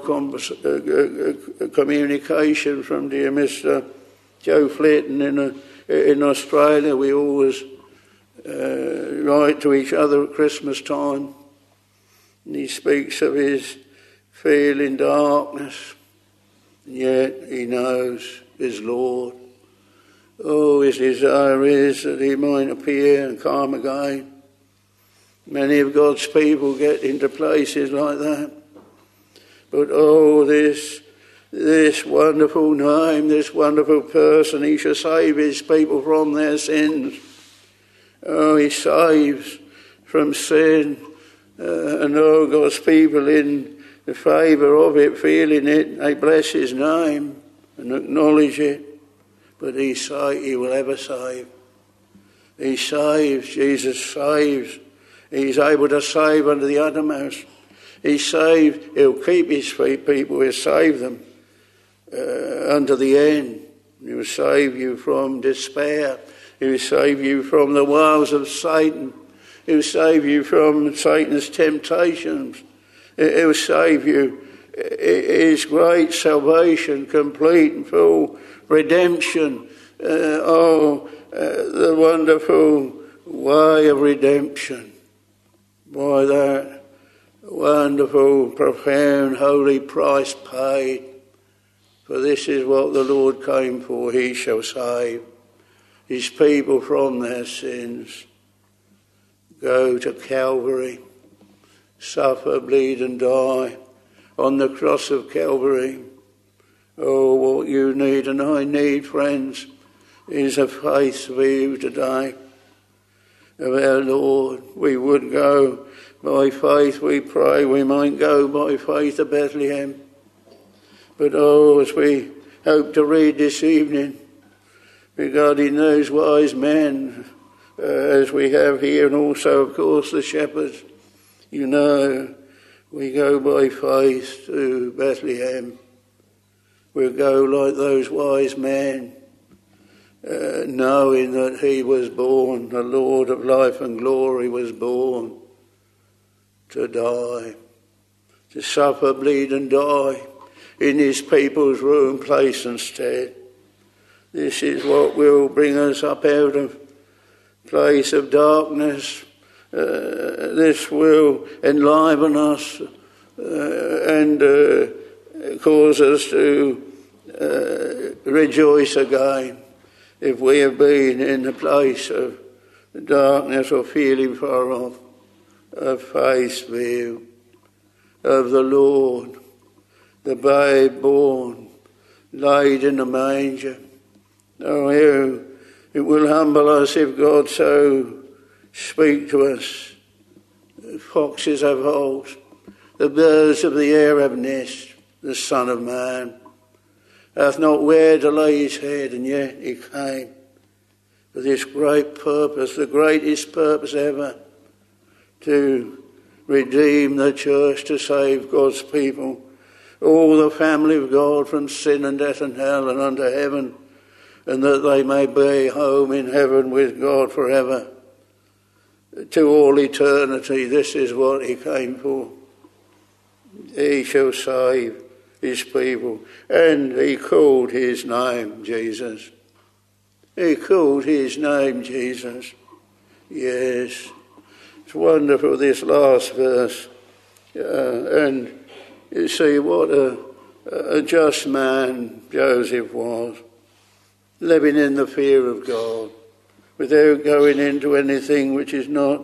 communication from dear Mr. Joe Flayton in Australia. We always write to each other at Christmas time. And he speaks of his feeling darkness, and yet he knows his Lord. Oh, his desire is that he might appear and come again. Many of God's people get into places like that. But oh, this wonderful name, this wonderful person, he shall save his people from their sins. Oh, he saves from sin. And oh, God's people in the favour of it, feeling it, they bless his name and acknowledge it. But he will ever save. He saves, Jesus saves. He's able to save unto the uttermost. He'll keep his people, he'll save them unto the end. He will save you from despair. He will save you from the wiles of Satan. He will save you from Satan's temptations. He will save you. His great salvation, complete and full redemption. The wonderful way of redemption. By that wonderful, profound, holy price paid. For this is what the Lord came for. He shall save his people from their sins. Go to Calvary, suffer, bleed and die on the cross of Calvary. Oh, what you need and I need, friends, is a faith view today of our Lord. We would go by faith, we pray we might go by faith to Bethlehem. But oh, as we hope to read this evening regarding those wise men, as we have here, and also, of course, the shepherds, you know, we go by faith to Bethlehem. We'll go like those wise men, knowing that he was born, the Lord of life and glory was born to die, to suffer, bleed and die in his people's room, place and stead. This is what will bring us up out of place of darkness. This will enliven us and cause us to rejoice again. If we have been in the place of darkness or feeling far off, a face view of the Lord, the babe born, laid in the manger. Oh, it will humble us if God so speak to us. Foxes have holes, The birds of the air have nests, the Son of Man hath not where to lay his head, and yet he came for this great purpose, the greatest purpose ever, to redeem the church, to save God's people, all the family of God from sin and death and hell and unto heaven, and that they may be home in heaven with God forever. To all eternity, this is what he came for. He shall save his people. And he called his name Jesus. He called his name Jesus. Yes. It's wonderful, this last verse. And you see what a just man Joseph was, living in the fear of God, without going into anything which is not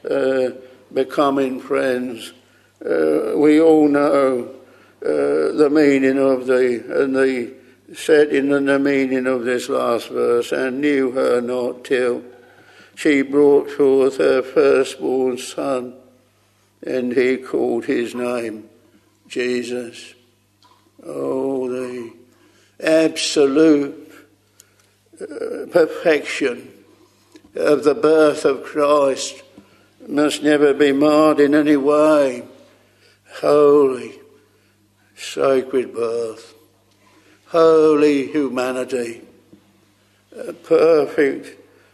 becoming friends. We all know the meaning of the setting and the meaning of this last verse. And knew her not till she brought forth her firstborn son, and he called his name Jesus. Oh, the absolute perfection of the birth of Christ must never be marred in any way. Holy, sacred birth, holy humanity, perfect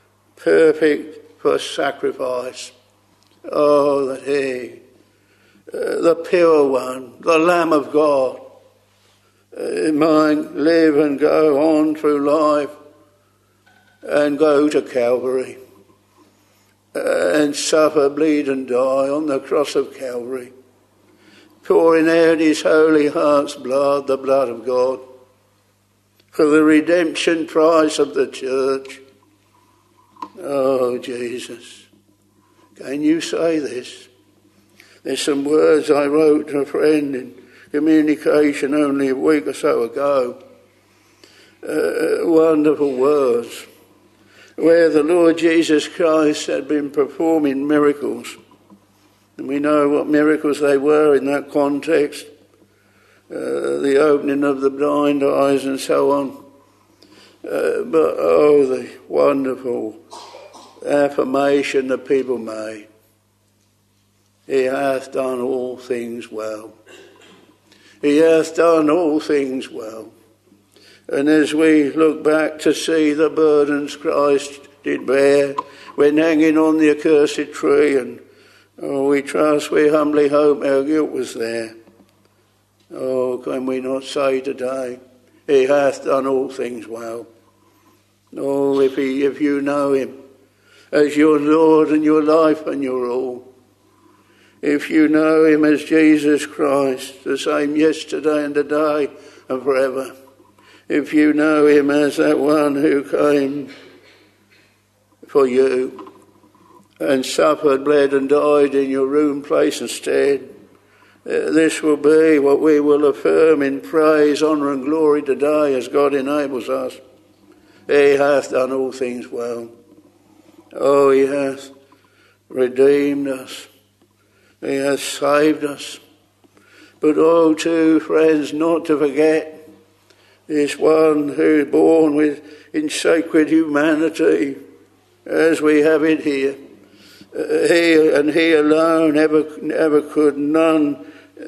for sacrifice. Oh, that he, the pure one, the Lamb of God, might live and go on through life and go to Calvary and suffer, bleed and die on the cross of Calvary, pouring out his holy heart's blood, the blood of God, for the redemption price of the church. Oh, Jesus, can you say this? There's some words I wrote to a friend in communication only a week or so ago. Wonderful words, where the Lord Jesus Christ had been performing miracles. And we know what miracles they were in that context. The opening of the blind eyes and so on. But oh, the wonderful affirmation the people made. He hath done all things well. He hath done all things well. And as we look back to see the burdens Christ did bear when hanging on the accursed tree, and we trust, we humbly hope our guilt was there. Oh, can we not say today, he hath done all things well. Oh, if you know him as your Lord and your life and your all, if you know him as Jesus Christ, the same yesterday and today and forever, if you know him as that one who came for you and suffered, bled and died in your room, place and stead, this will be what we will affirm in praise, honour and glory today as God enables us. He hath done all things well. Oh, he hath redeemed us. He hath saved us. But oh, too, friends, not to forget this one who is born in sacred humanity, as we have it here. He and he alone ever could, none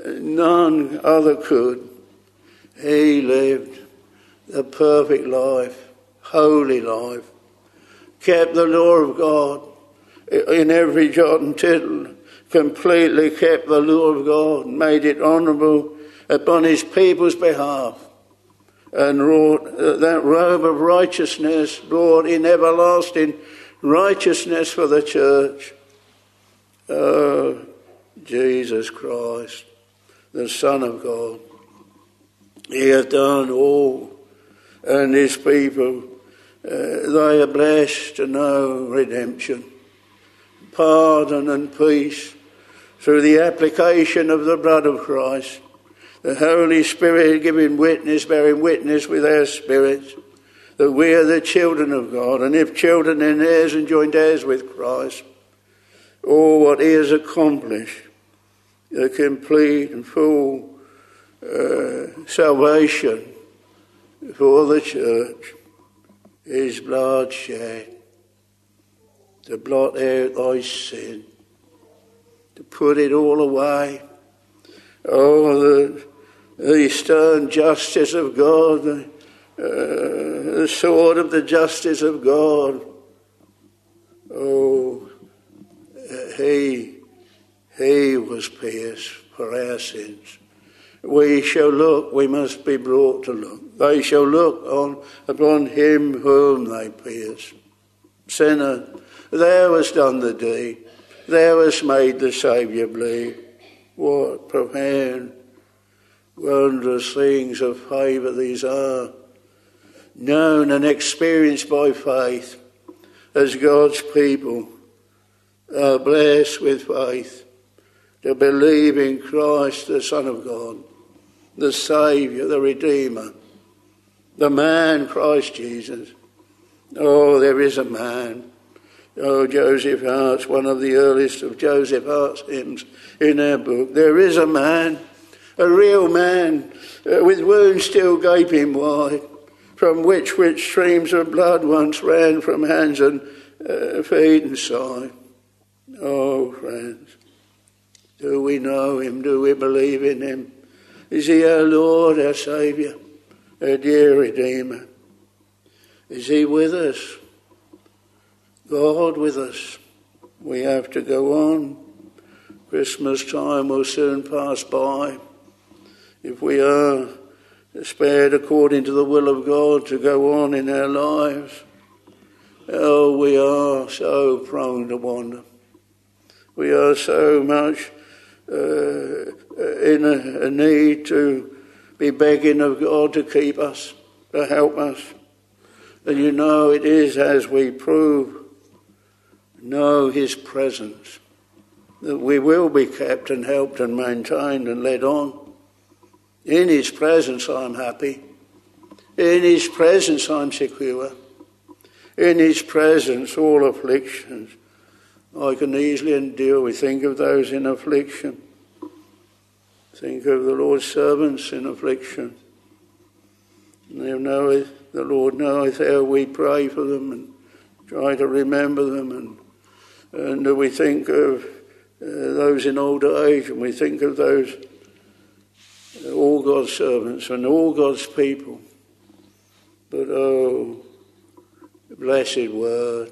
other could. He lived the perfect life, holy life, kept the law of God in every jot and tittle, completely kept the law of God, made it honourable upon his people's behalf, and wrought that robe of righteousness, brought in everlasting righteousness for the church. Oh, Jesus Christ, the Son of God. He hath done all, and his people, they are blessed to know redemption, pardon and peace through the application of the blood of Christ. The Holy Spirit giving witness, bearing witness with our spirits, that we are the children of God, and if children, then heirs and joint heirs with Christ. Oh, what he has accomplished. the complete and full salvation for the church. His blood shed to blot out thy sin, to put it all away. Oh, the stern justice of God, the sword of the justice of God. Oh, he was pierced for our sins. We shall look, we must be brought to look. They shall look upon him whom they pierced. Sinner, thou hast done the deed. Thou hast made the Saviour bleed. What profound, wondrous things of favour these are, known and experienced by faith as God's people are blessed with faith to believe in Christ, the Son of God, the Saviour, the Redeemer, the man Christ Jesus. Oh, there is a man. Oh, Joseph Hart's, one of the earliest of Joseph Hart's hymns in our book. There is a man, a real man, with wounds still gaping wide, from which streams of blood once ran from hands and feet and side. Oh, friends, do we know him? Do we believe in him? Is he our Lord, our Saviour, our dear Redeemer? Is he with us? God with us. We have to go on. Christmas time will soon pass by. If we are spared according to the will of God to go on in our lives, oh, we are so prone to wander. We are so much in a need to be begging of God to keep us, to help us. And you know, it is as we know his presence that we will be kept and helped and maintained and led on. In his presence I'm happy. In his presence I'm secure. In his presence all afflictions I can easily endure. We think of those in affliction. Think of the Lord's servants in affliction. The Lord knoweth how we pray for them and try to remember them. And we think of those in old age, and we think of those, all God's servants and all God's people. But oh, blessed word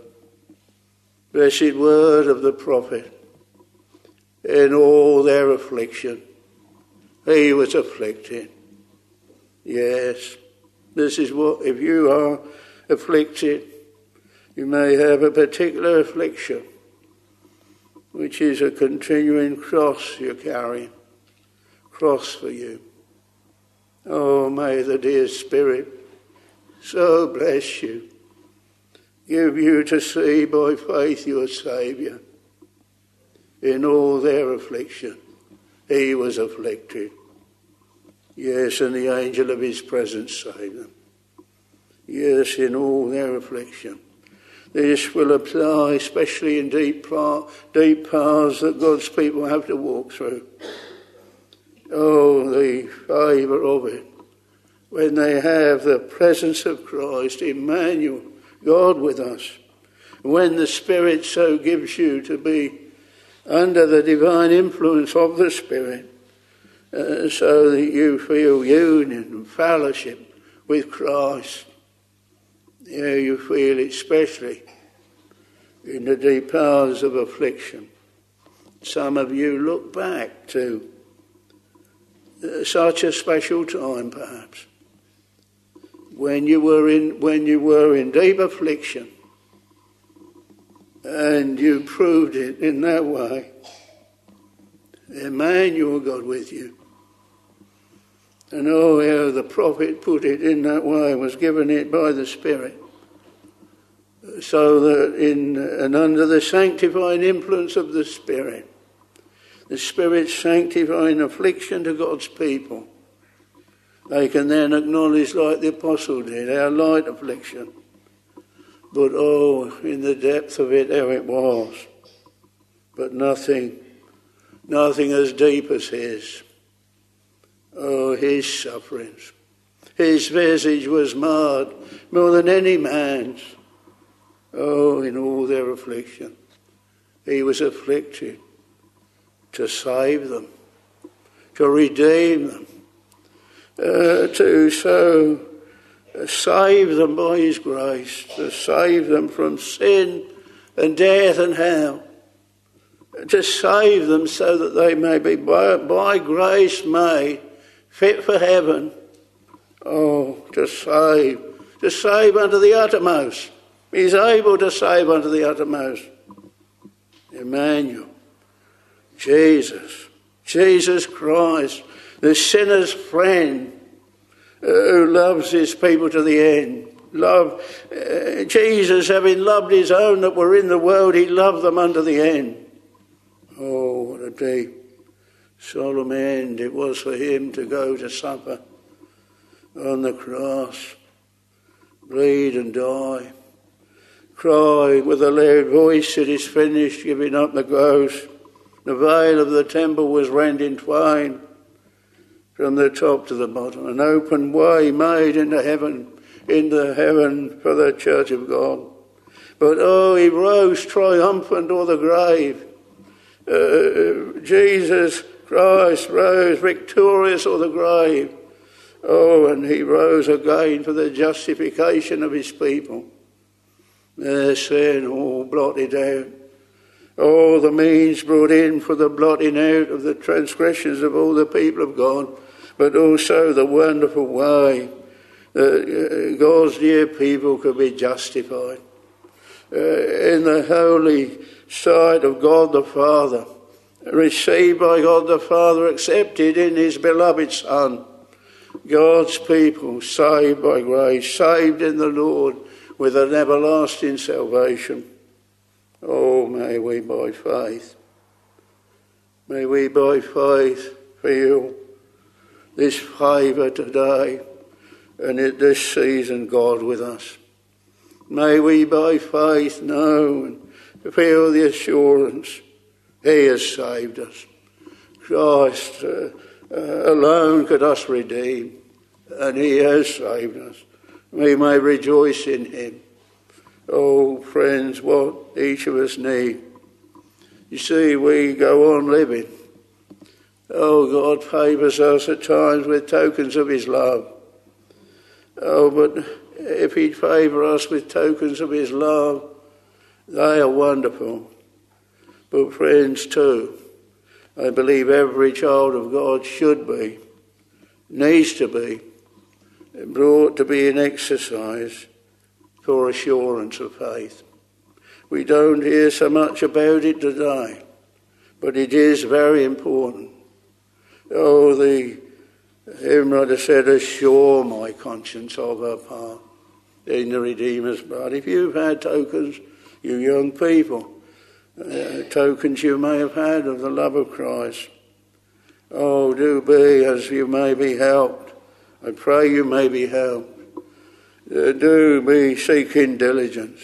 of the prophet. In all their affliction, he was afflicted. Yes, this is what, if you are afflicted, you may have a particular affliction, which is a continuing cross you're carrying, cross for you. Oh, may the dear Spirit so bless you, give you to see by faith your Saviour. In all their affliction, he was afflicted. Yes, and the angel of his presence saved them. Yes, in all their affliction. This will apply especially in deep paths that God's people have to walk through. Oh, the favour of it. When they have the presence of Christ, Emmanuel, God with us. When the Spirit so gives you to be under the divine influence of the Spirit, so that you feel union and fellowship with Christ. Yeah, you feel it especially in the deep hours of affliction. Some of you look back to such a special time, perhaps, when you were in deep affliction, and you proved it in that way. Emmanuel, God with you. And oh, how the prophet put it in that way, was given it by the Spirit. So that in and under the sanctifying influence of the Spirit sanctifying affliction to God's people, they can then acknowledge, like the apostle did, our light affliction. But oh, in the depth of it, how it was. But nothing nothing as deep as his. Oh, his sufferings. His visage was marred more than any man's. Oh, in all their affliction, he was afflicted to save them, to redeem them, to save them by his grace, to save them from sin and death and hell, to save them so that they may be by grace made fit for heaven. Oh, to save unto the uttermost. He's able to save unto the uttermost. Emmanuel, Jesus Christ, the sinner's friend, who loves his people to the end. Jesus, having loved his own that were in the world, he loved them unto the end. Oh, what a deep, solemn end it was for him to go to suffer on the cross, bleed and die, cry with a loud voice, it is finished, giving up the ghost. The veil of the temple was rent in twain from the top to the bottom, an open way made into heaven for the church of God. But oh, he rose triumphant o'er the grave. Jesus Christ rose victorious o'er the grave. Oh, and he rose again for the justification of his people. Their sin all blotted out. All the means brought in for the blotting out of the transgressions of all the people of God, but also the wonderful way that God's dear people could be justified in the holy sight of God the Father, received by God the Father, accepted in his beloved Son. God's people saved by grace, saved in the Lord with an everlasting salvation. Oh, may we by faith feel this favour today and at this season, God with us. May we by faith know and feel the assurance he has saved us. Christ alone could us redeem, and he has saved us. We may rejoice in him. Oh, friends, what each of us need. You see, we go on living. Oh, God favours us at times with tokens of his love. Oh, but if he'd favour us with tokens of his love, they are wonderful. But friends, too, I believe every child of God should be, needs to be, brought to be in exercise for assurance of faith. We don't hear so much about it today, but it is very important. Oh, the hymn writer said, assure my conscience of her part in the Redeemer's blood. If you've had tokens, you young people, tokens you may have had of the love of Christ, oh, do be as you may be helped. I pray you may be helped. Do be seeking diligence.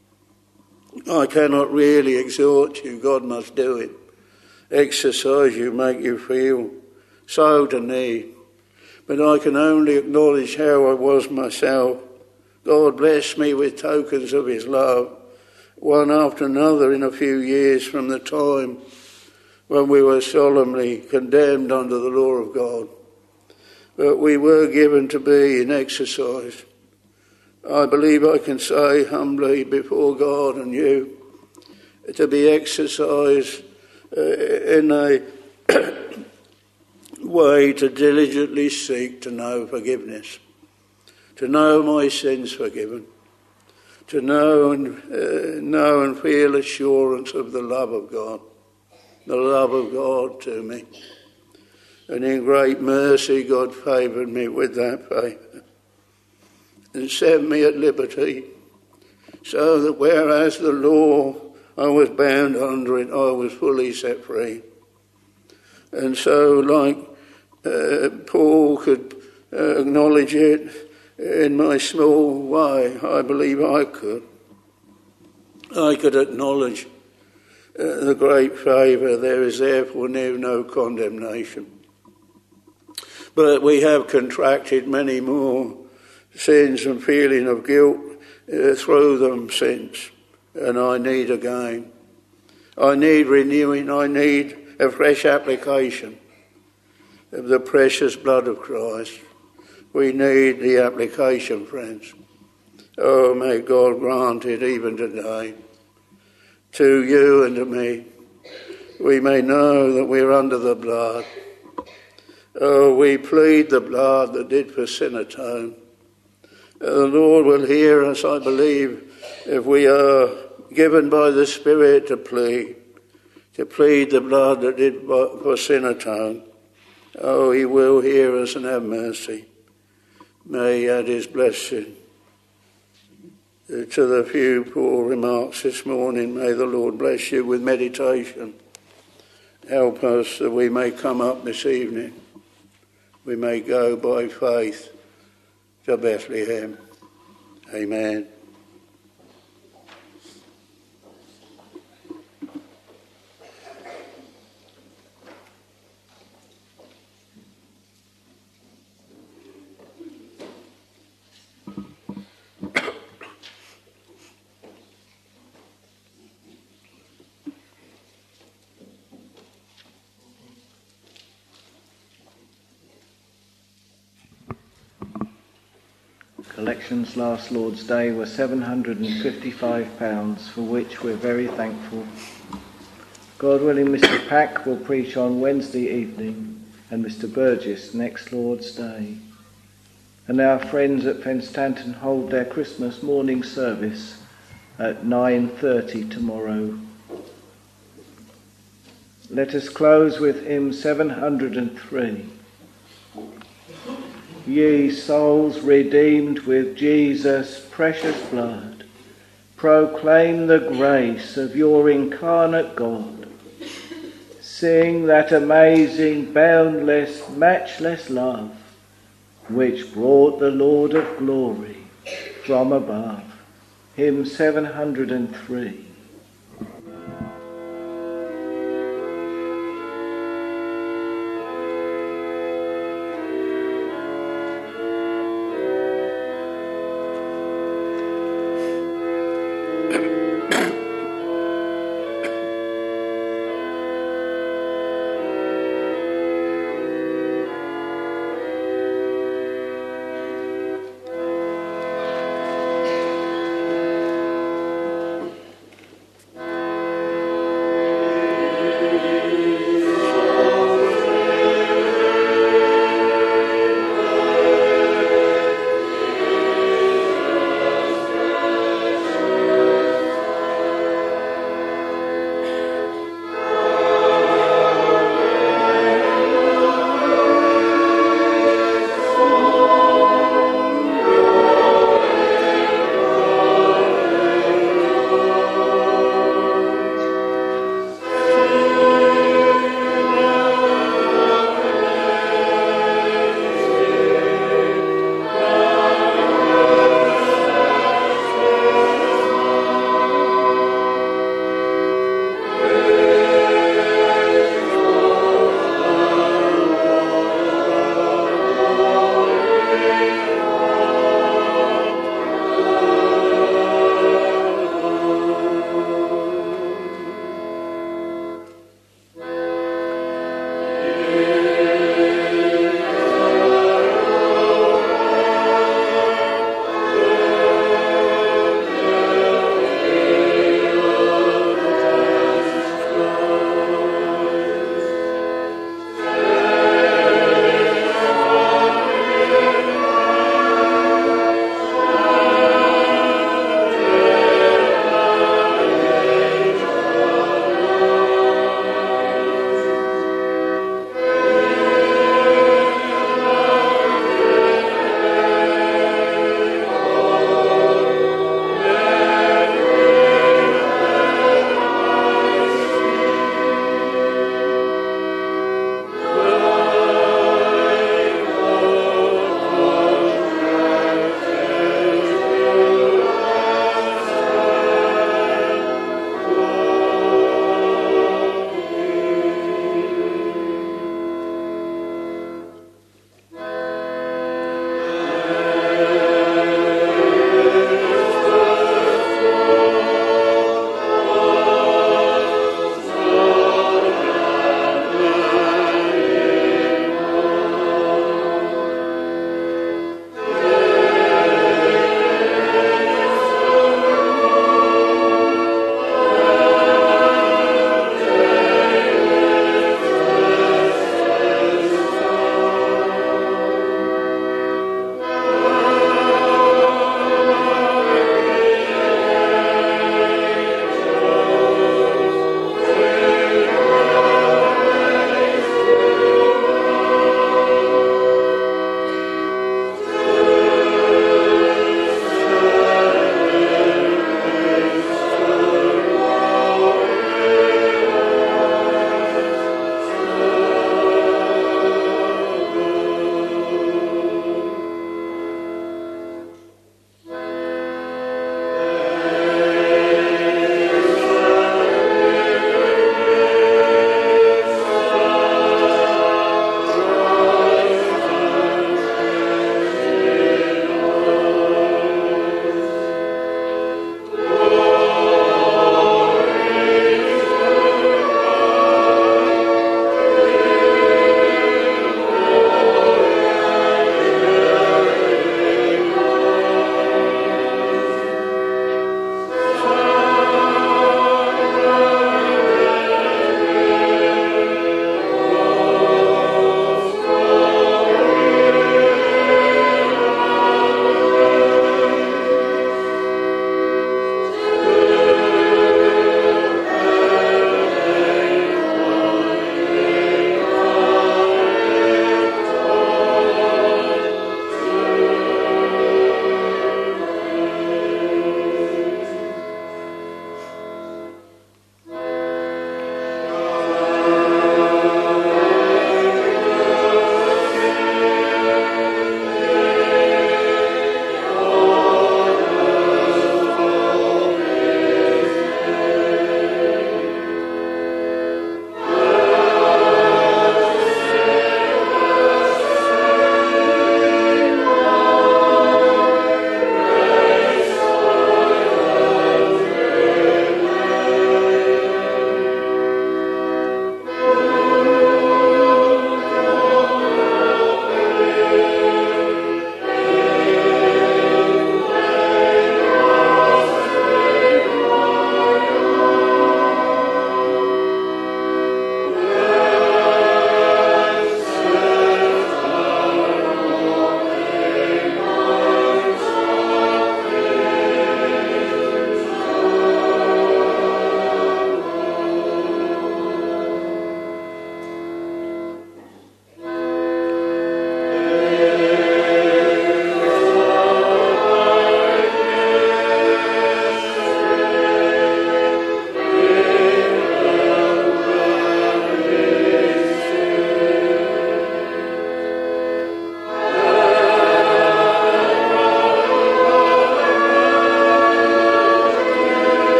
I cannot really exhort you. God must do it. Exercise you, make you feel so to need. But I can only acknowledge how I was myself. God blessed me with tokens of his love, one after another in a few years from the time when we were solemnly condemned under the law of God. But we were given to be in exercise. I believe I can say humbly before God and you to be exercised in a way to diligently seek to know forgiveness, to know my sins forgiven, to know and feel assurance of the love of God to me. And in great mercy, God favoured me with that favour and set me at liberty, so that whereas the law I was bound under it, I was fully set free. And so, like Paul could acknowledge it in my small way, I believe I could. I could acknowledge the great favour, there is therefore now no condemnation. But we have contracted many more sins and feeling of guilt through them since, and I need again. I need renewing, I need a fresh application of the precious blood of Christ. We need the application, friends. Oh, may God grant it even today to you and to me. We may know that we're under the blood. Oh, we plead the blood that did for sin atone. The Lord will hear us, I believe, if we are given by the Spirit to plead the blood that did for sin atone. Oh, he will hear us and have mercy. May he add his blessing to the few poor remarks this morning. May the Lord bless you with meditation. Help us that we may come up this evening. We may go by faith to Bethlehem. Amen. Collections last Lord's Day were £755, for which we're very thankful. God willing, Mr. Pack will preach on Wednesday evening and Mr. Burgess next Lord's Day. And our friends at Fenstanton hold their Christmas morning service at 9:30 tomorrow. Let us close with hymn 703. Ye souls redeemed with Jesus' precious blood, proclaim the grace of your incarnate God. Sing that amazing, boundless, matchless love, which brought the Lord of glory from above. Hymn 703.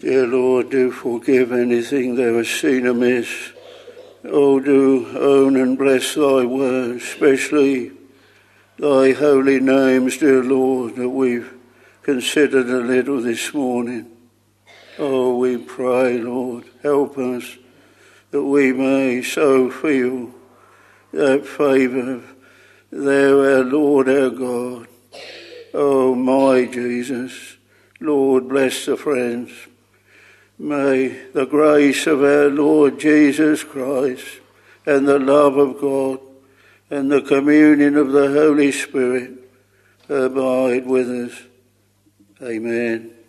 Dear Lord, do forgive anything thou hast seen amiss. Oh, do own and bless thy word, especially thy holy names, dear Lord, that we've considered a little this morning. Oh, we pray, Lord, help us that we may so feel that favour, thou, our Lord, our God. Oh, my Jesus, Lord, bless the friends. May the grace of our Lord Jesus Christ and the love of God and the communion of the Holy Spirit abide with us. Amen.